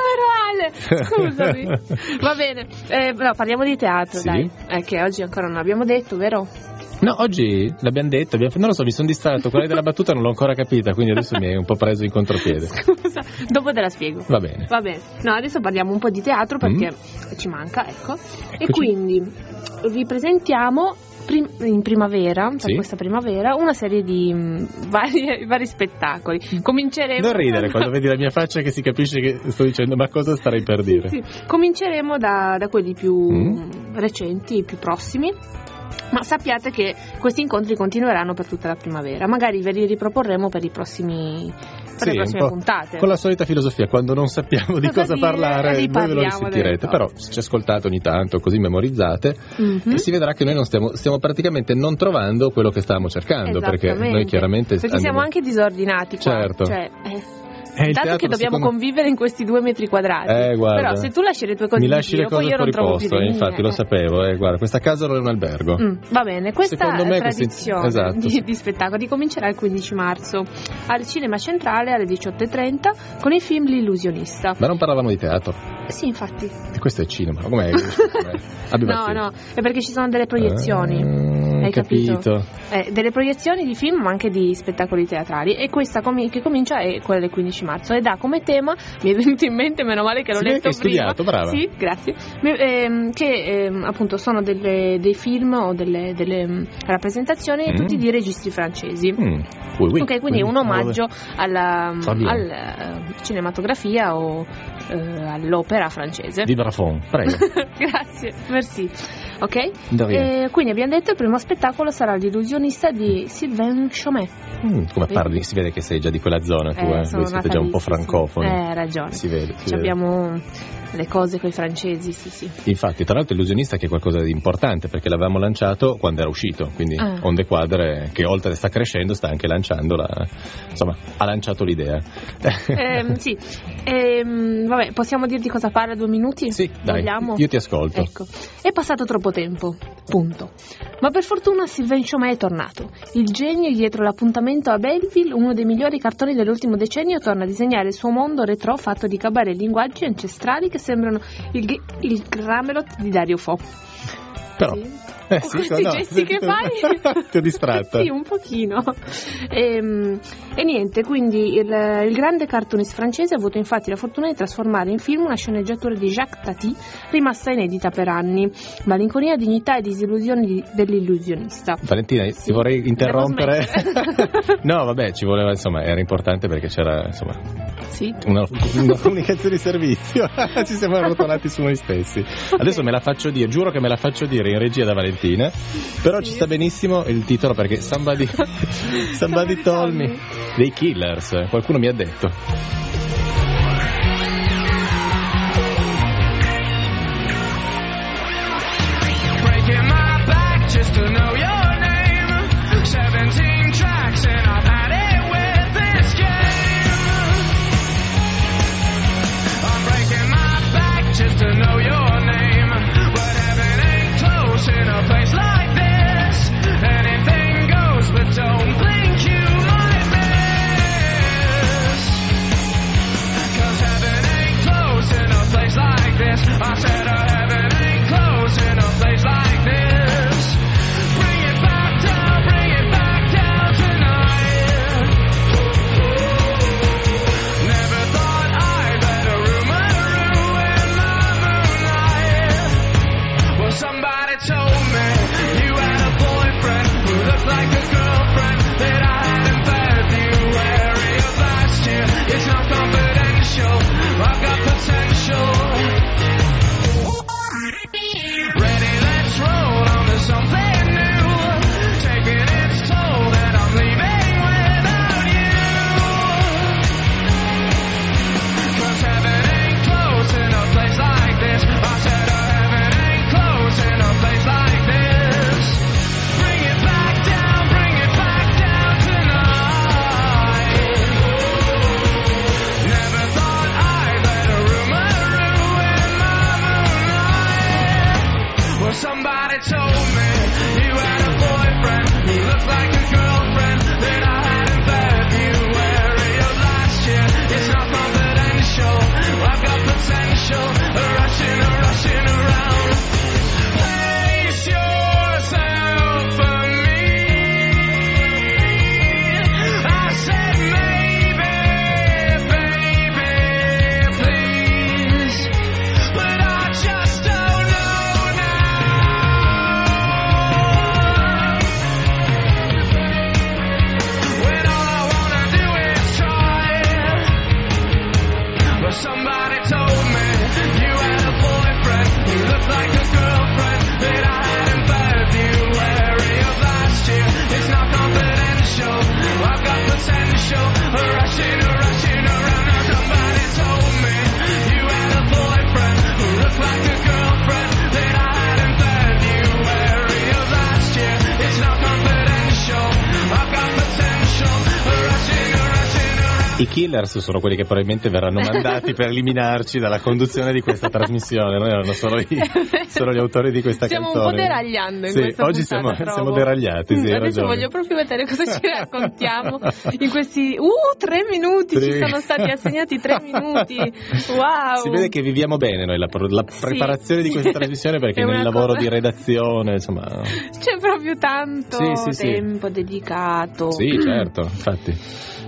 Scusami. Va bene. Eh, no, parliamo di teatro, sì. dai. Eh, che oggi ancora non abbiamo detto, vero? No, oggi l'abbiamo detto, abbiamo... non lo so, mi sono distratto, quella della battuta non l'ho ancora capita, quindi adesso mi è un po' preso in contropiede. Scusa, dopo te la spiego. Va bene. Va bene. No, adesso parliamo un po' di teatro perché mm. ci manca, ecco. Eccoci. E quindi vi presentiamo prim- in primavera, per sì. questa primavera, una serie di mh, vari, vari spettacoli. Cominceremo... Non ridere quando vedi la mia faccia che si capisce che sto dicendo ma cosa starei per dire. Sì. Cominceremo da, da quelli più mm. recenti, più prossimi. Ma sappiate che questi incontri continueranno per tutta la primavera. Magari ve li riproporremo per i prossimi per sì, le prossime puntate. Con la solita filosofia, quando non sappiamo di cosa, cosa dire, parlare, voi ve lo risentirete. Però se ci ascoltate ogni tanto, così memorizzate, mm-hmm. e si vedrà che noi non stiamo, stiamo praticamente non trovando quello che stavamo cercando, perché noi chiaramente perché andiamo... siamo anche disordinati qua. Certo. Cioè, eh. Eh, Dato che dobbiamo secondo... convivere in questi due metri quadrati, eh, guarda, però se tu lasci le tue cose mi lasci in le giro, cose poi io non trovo posto, più le eh, infatti mie. lo sapevo, eh, guarda, questa casa non è un albergo. Mm, va bene, questa me tradizione questi... esatto. di, di spettacoli comincerà il quindici marzo al Cinema Centrale alle diciotto e trenta con il film L'illusionista. Ma non parlavano di teatro? Sì, infatti. E questo è cinema, com'è? No, no, è perché ci sono delle proiezioni. Ah, hai capito? capito. Eh, delle proiezioni di film ma anche di spettacoli teatrali, e questa com- che comincia è quella del quindici marzo ed ha come tema, mi è venuto in mente, meno male che l'ho sì, letto che hai prima. studiato, brava. Sì, grazie. Ehm, che ehm, appunto sono delle, dei film o delle, delle mh, rappresentazioni mm. tutti di registi francesi. Mm. Oui, oui. Ok, quindi è un omaggio alla, alla uh, cinematografia o uh, all'opera francese. Di Brafon, prego. Grazie, merci. Ok? E quindi abbiamo detto il primo spettacolo sarà L'illusionista di Sylvain Chomet. Mm, come parli? Si vede che sei già di quella zona, tu, eh, eh? Voi siete già un po' francofoni. Sì. Eh, hai ragione. Si vede. Si vede. Abbiamo le cose con i francesi, sì, sì. Infatti, tra l'altro, Illusionista che è qualcosa di importante perché l'avevamo lanciato quando era uscito, quindi ah. Onde Quadre, che oltre a sta crescendo, sta anche lanciando la, insomma, ha lanciato l'idea. Eh, sì, eh, vabbè, possiamo dirti cosa parla due minuti? Sì, dai, vogliamo? Io ti ascolto. Ecco, è passato troppo tempo, punto. Ma per fortuna Sylvain Chomet è tornato. Il genio dietro l'appuntamento a Belleville, uno dei migliori cartoni dell'ultimo decennio, torna a disegnare il suo mondo retro fatto di cabaret e linguaggi ancestrali che sembrano il, il Gramelot di Dario Fo. Però, sì. Eh, sì, questi no, gesti che fai ti ho distratta. Sì, un pochino. E, e niente, quindi il, il grande cartoonist francese ha avuto infatti la fortuna di trasformare in film una sceneggiatura di Jacques Tati rimasta inedita per anni. Malinconia, dignità e disillusione di, dell'illusionista. Valentina, sì. ti vorrei interrompere. No, vabbè, ci voleva, insomma, era importante perché c'era, insomma, sì. una, una comunicazione di servizio. Ci siamo arrotolati su noi stessi. Adesso me la faccio dire, giuro che me la faccio dire in regia da Valentina. Però sì. Ci sta benissimo il titolo perché Somebody, somebody told me dei Killers, qualcuno mi ha detto. Breaking my back just to know your name. seventeen tracks and I've had it with this game. I'm breaking my back just to know your name. But heaven ain't close in a place like this. Anything goes, but don't think you might miss. 'Cause heaven ain't close in a place like this. I said uh, heaven ain't close in a place like this. Bring it back down, bring it back down tonight. Never thought I'd let a rumor ruin my moonlight. Well, somebody told me you had a boyfriend who looked like a girlfriend that I had in February of last year. It's not confidential, I've got potential. Ready, let's roll on to something new. Taking its toll that I'm leaving without you. 'Cause heaven ain't close in a place like this. I said uh, heaven ain't close in a place like this. Bring it back down, bring it back down tonight. Never thought I'd let a rumor ruin my moonlight. Well, somebody told me you had a boyfriend who looked like a girlfriend that I had in February of last year. It's not confidential, I've got potential. Rushing, rushing around. Place yourself for me. I said maybe, baby, please. But I just don't know now. When all I wanna do is try. But somebody told me you had a boyfriend who looked like a girlfriend that I had in February of last year. It's not confidential, I've got potential. Rushing, rushing around. Now somebody told me you had a boyfriend who looked like a girlfriend that I had in February of last year. It's not confidential, I've got potential. Rushing, rushing around. I Killers sono quelli che probabilmente verranno mandati per eliminarci dalla conduzione di questa trasmissione, non erano solo, i, solo gli autori di questa stiamo canzone. Stiamo un po' deragliando in sì, questa oggi puntata, siamo, siamo deragliati, sì, mm, hai adesso ragione. voglio proprio vedere cosa ci raccontiamo in questi uh tre minuti, sì. Ci sono stati assegnati tre minuti, wow, si vede che viviamo bene noi la, la preparazione sì. di questa trasmissione perché nel lavoro cosa... di redazione insomma c'è proprio tanto sì, sì, tempo sì. dedicato. Sì, certo, infatti.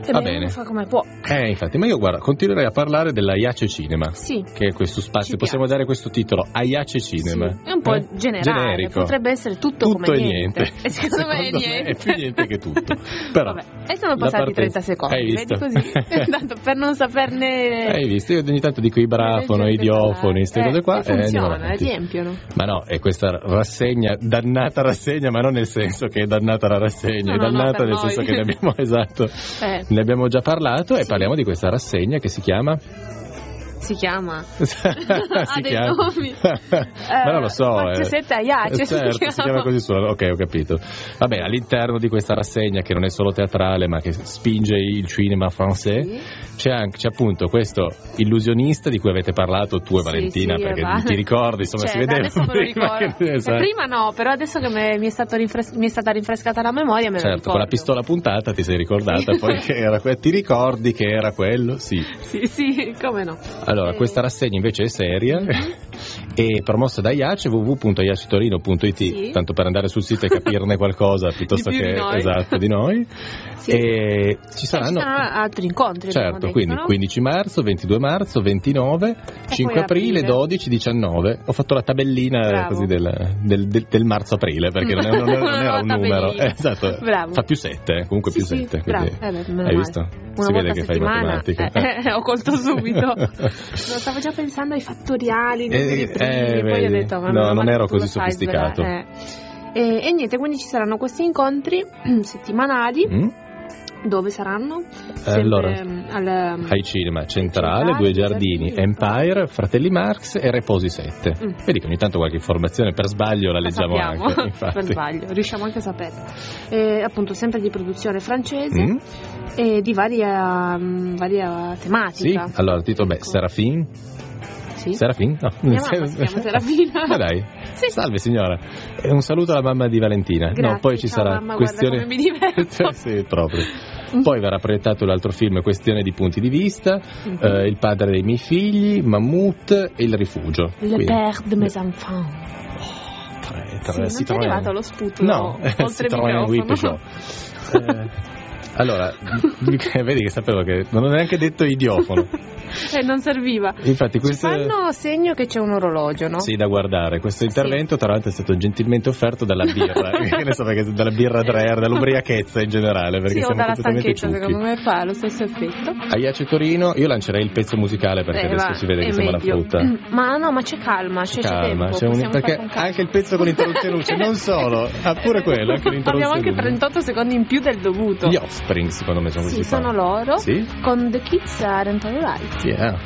E Va bene, bene. fa come può. Eh, infatti, ma io guarda, continuerei a parlare dell'Aiace Cinema. Sì. Che è questo spazio, Ci possiamo piace. dare questo titolo, Aiace Cinema. Sì, è un po' Eh? generale, Generico. potrebbe essere tutto, Tutto come e niente. niente. E secondo, me è Secondo niente. è più niente che tutto. Però, Vabbè, e sono la passati parte- trenta secondi, Hai visto? vedi così. Tanto per non saperne. Hai visto? Io ogni tanto dico ibrafono, leggere idiofoni, queste eh, cose qua. e funziona, andiamo avanti. riempiono. Ma no, è questa rassegna, dannata rassegna, ma non nel senso che è dannata la rassegna, No, è no, no, dannata per nel noi. senso che ne abbiamo, esatto, Eh. ne abbiamo già parlato e parliamo di questa rassegna che si chiama... Si chiama. si Ha dei chiama... nomi. ma non lo so. Faccio eh. sette Aiace, Eh, certo, si chiama. si chiama così solo. Ok, ho capito. Vabbè, all'interno di questa rassegna che non è solo teatrale ma che spinge il cinema français, Sì. c'è anche c'è appunto questo illusionista di cui avete parlato tu e Sì, Valentina, sì, perché va. ti ricordi, insomma, Cioè, si vedeva adesso me lo prima ricordo. che- esatto. Eh, prima no, però adesso che me- mi, è stato rinfres- mi è stata rinfrescata la memoria me lo Certo, ricordo. con la pistola puntata ti sei ricordata poi che era que- ti ricordi che era quello? Sì. Sì, sì, come no. Allora, Eh, questa rassegna invece è seria e promossa da Aiace, w w w punto aiacetorino punto i t, Sì. tanto per andare sul sito e capirne qualcosa piuttosto Di più che di noi. esatto di noi. Sì. E ci Ci saranno saranno altri incontri, abbiamo certo, detto, quindi no? quindici marzo, ventidue marzo, ventinove, cinque poi aprile, aprile. dodici, diciannove. Ho fatto la tabellina Bravo. così del, del, del, del marzo-aprile perché non, è- non era, non era un Una numero. tabellina. Eh, esatto. Bravo. Fa più sette, comunque Sì, più sì, sette. bravo. quindi- Eh beh, meno Hai male. visto? Una Si vede volta che a fai settimana, matematica. eh, ho colto subito. No, stavo già pensando ai fattoriali, Eh, numeri primi, eh, poi ho vedi. detto, ma No, ma non tu ero lo così sai, sofisticato. svela- eh. E, e niente, quindi ci saranno questi incontri settimanali. Mm? Dove saranno? Allora, Sempre, al, Ai Cinema Centrale, Centrale, Due Due Giardini, Giardini, Empire, Fratelli Marx e Reposi sette. Mm. Vedi che ogni tanto qualche informazione per sbaglio la la leggiamo sappiamo, anche, infatti. per sbaglio, riusciamo anche a saperlo. Eh, appunto, sempre di produzione francese Mm? e di varia, mm, varia Sì, tematica. allora il titolo, beh, Ecco. Serafin. Sì. Serafin? No. Mia mamma si chiama Serafina. Ma dai, Sì. salve signora. E un saluto alla mamma di Valentina. Grazie, no, poi ci ciao, sarà mamma, questione. guarda come mi diverto. sì, proprio. Poi verrà proiettato l'altro film, Questione di punti di vista, Mhm. eh, Il padre dei miei figli, Mammut e Il rifugio. Le Quindi- père de mes enfants. Tre, Sì, tre, non ti è Citroën. arrivato lo sputo No, oltre il Citroën, oui, microfono. Peugeot. Eh, allora, vedi che sapevo che non ho neanche detto idiofono. Eh, non serviva. Infatti Ci questo fanno segno che c'è un orologio, no? sì, da guardare. Questo intervento tra l'altro è stato gentilmente offerto dalla birra, che ne so, perché dalla birra Dreher, dall'ubriachezza in generale, perché Sì, o siamo dalla completamente stanchezza, ciucchi. secondo me fa lo stesso effetto. Aiace Torino, io lancerei il pezzo musicale perché Eh, adesso va, si vede è che siamo alla meglio. frutta. Ma no, ma c'è calma, c'è, c'è Calma, tempo. c'è un- possiamo perché fare con calma. anche il pezzo con l'interruzione luce, non solo, ah, pure quello, anche l'interruzione. Abbiamo anche luce. trentotto secondi in più del dovuto. Gli Offspring, secondo me, sono Sì, questi qua. sono loro. Sì? Con The Kids Aren't Alright. Yeah.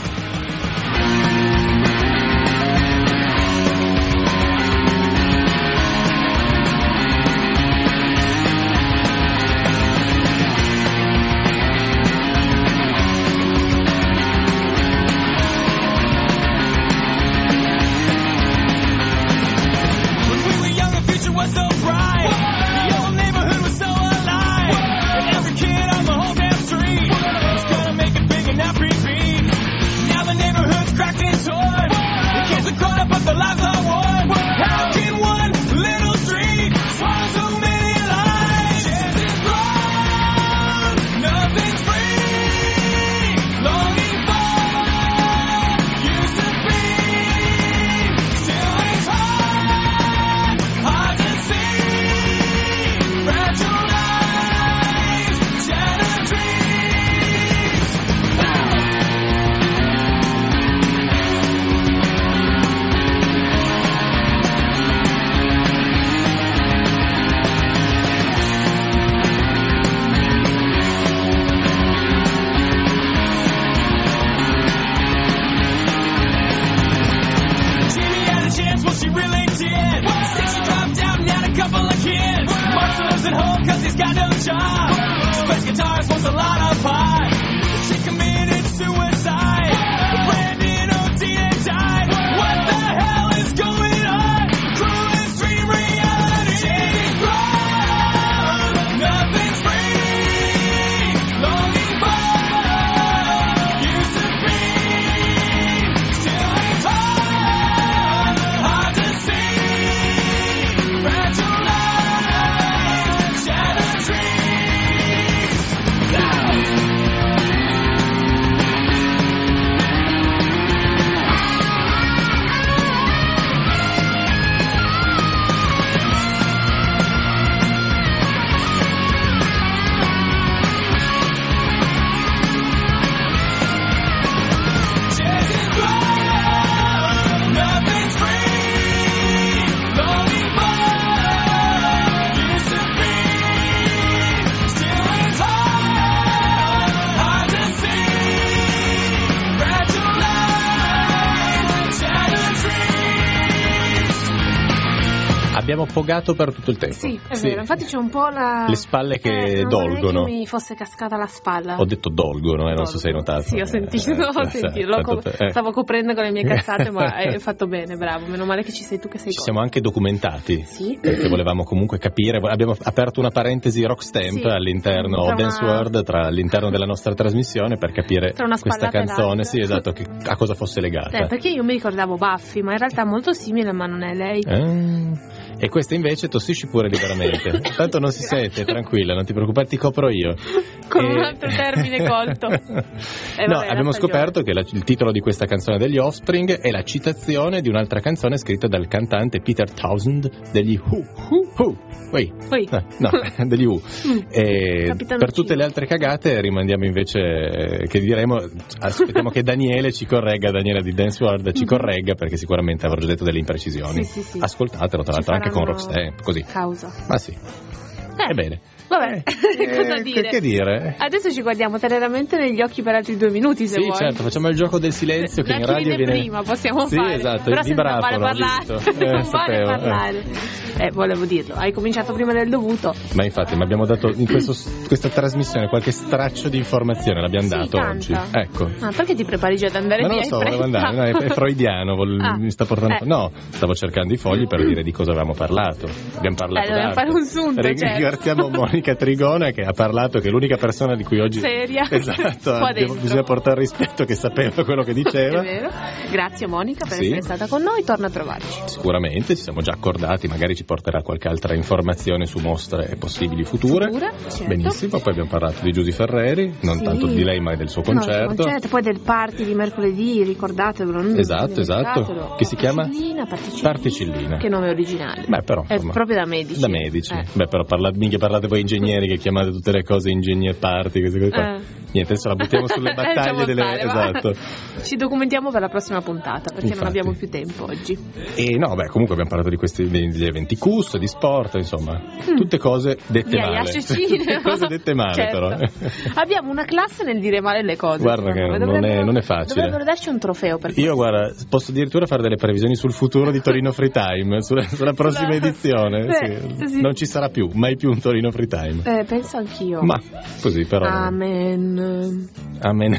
When we were young, the future was so bright. The old neighborhood was so alive. And every kid on the whole damn street was gonna make it big and not repeat. Now the neighborhood's cracked and torn. The kids are caught up, but their lives are worn. How can one little street swallow so many lives? Chances grown, nothing's free. Longing for used to be. Still it's hard, hard to see. Fragile lives, shattered dreams. Jamie had a chance, well she really did. Said she dropped out and had a couple of kids. Mark lives at home cause he's got no job. She plays guitars, wants a lot of pie. She committed suicide. Brandon O D and died. What the hell is going on? Cruel extreme reality. Changes grown, nothing's free. Longing for used to be. Still it's hard, hard to see. Fragile lives, shattered dreams. Abbiamo pogato per tutto il tempo. Sì, è vero, infatti c'è un po' la... le spalle che eh, non dolgono. Non è che mi fosse cascata la spalla. Ho detto dolgono, eh, non so se hai notato. Sì, ho sentito, eh, ho sentito. Lo co- eh. Stavo coprendo con le mie cazzate, ma hai fatto bene, bravo. Meno male che ci sei tu che sei Ci con. siamo anche documentati. Sì. Perché volevamo comunque capire. Abbiamo aperto una parentesi rock stamp sì. all'interno, tra o Dance una... World, tra all'interno della nostra trasmissione per capire questa canzone, sì, esatto, che, a cosa fosse legata. Eh, perché io mi ricordavo Buffy, ma in realtà è molto simile, ma non è lei. Eh. E questa invece tossisci pure liberamente. Tanto non si sente, tranquilla, non ti preoccupare, ti copro io. Con e... un altro termine colto. Eh, no, vabbè, abbiamo scoperto che la, il titolo di questa canzone degli Offspring è la citazione di un'altra canzone scritta dal cantante Peter Townsend degli Who. Who? Who? Wait. Wait. Eh, no, degli Who. Mm. E per tutte Cino. le altre cagate rimandiamo invece eh, che diremo, aspettiamo che Daniele ci corregga, Daniela di Dance World ci corregga, perché sicuramente avrò già detto delle imprecisioni. Sì, sì, sì. Ascoltatelo tra l'altro anche con Rockstamp, così. Causa. Ma sì. Eh. Ebbene. Vabbè, eh, cosa dire? Che dire? Adesso ci guardiamo teneramente negli occhi per altri due minuti, se sì, vuoi. Sì, certo, facciamo il gioco del silenzio che la in radio viene... prima possiamo sì, fare. esatto, però il senza vale vibrafono, parlare. eh, non sapevo, vale parlare. Eh. eh, volevo dirlo, hai cominciato prima del dovuto. Ma infatti, mi abbiamo dato in questo, questa trasmissione qualche straccio di informazione, l'abbiamo sì, dato tanta. oggi. Ecco. Ah, perché ti prepari già ad andare Ma via? non lo so, volevo andare, no, è, è freudiano, vol, ah. mi sta portando... Eh. No, stavo cercando i fogli per dire di cosa avevamo parlato. Abbiamo parlato eh, dobbiamo fare un sunto, ringraziamo certo. Monica Trigona che ha parlato, che è l'unica persona di cui oggi seria esatto abbiamo, bisogna portare rispetto, che sapeva quello che diceva. È vero. Grazie Monica per sì. essere stata con noi, torna a trovarci. Sicuramente, ci siamo già accordati, magari ci porterà qualche altra informazione su mostre possibili future. Futura, certo. Benissimo, poi abbiamo parlato di Giusy Ferreri, non sì. tanto di lei ma del suo concerto. No, concerto, poi del party di mercoledì, ricordatelo. Non esatto, esatto. Che si chiama Particillina. Particillina. Che nome originale. Beh, però, è insomma, proprio da medici. Da medici. Eh. Beh, però parla, minchia parlate voi ingegneri che chiamate tutte le cose ingegner party, queste cose qua. Eh. Niente, adesso la buttiamo sulle battaglie delle stare, esatto. Ci documentiamo per la prossima puntata, perché infatti. Non abbiamo più tempo oggi. E no, beh, comunque abbiamo parlato di questi degli eventi C U S, di sport, insomma, mm. tutte cose dette Via, male. Tutte cose dette male, certo. però. Abbiamo una classe nel dire male le cose. Guarda che non è, non è facile. Dovrebbero darci un trofeo per Io, guarda, posso addirittura fare delle previsioni sul futuro di Torino Free Time, sulla, sulla prossima edizione. Beh, sì. Sì. Non ci sarà più, mai più un Torino Free Time. Eh, penso anch'io. Ma così, però. Amen. Amen.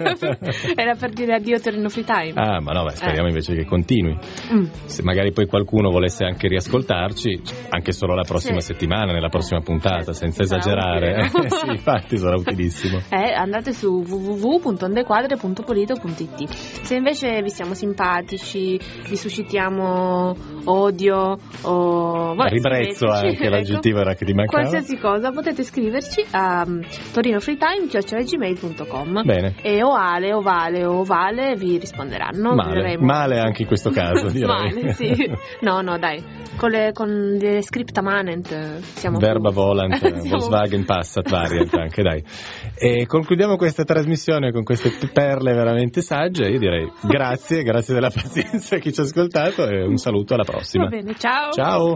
Era per dire addio Torino Free Time. Ah, ma no, beh, speriamo eh. invece che continui. Mm. Se magari poi qualcuno volesse anche riascoltarci, anche solo la prossima sì. settimana, nella prossima puntata, senza sarà esagerare. sì, infatti sarà utilissimo. Eh, andate su w w w punto ondequadre punto polito punto i t. Se invece vi siamo simpatici, vi suscitiamo odio o vabbè, ribrezzo anche, ecco, l'aggettivo era che ti mancava. Qualsiasi cosa potete scriverci a um, torinofreetime chiocciola gmail punto com. Bene. E o Ale, o Vale, o Vale vi risponderanno. Male, male anche in questo caso, direi. Male, sì. No, no, dai. Con le, con le scripta manent siamo Verba più... volant, siamo... Volkswagen Passat variant anche, dai. E concludiamo questa trasmissione con queste perle veramente sagge. Io direi grazie, grazie della pazienza a chi ci ha ascoltato e un saluto, alla prossima. Va bene, ciao. Ciao.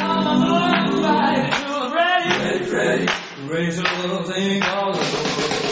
Ready, ready,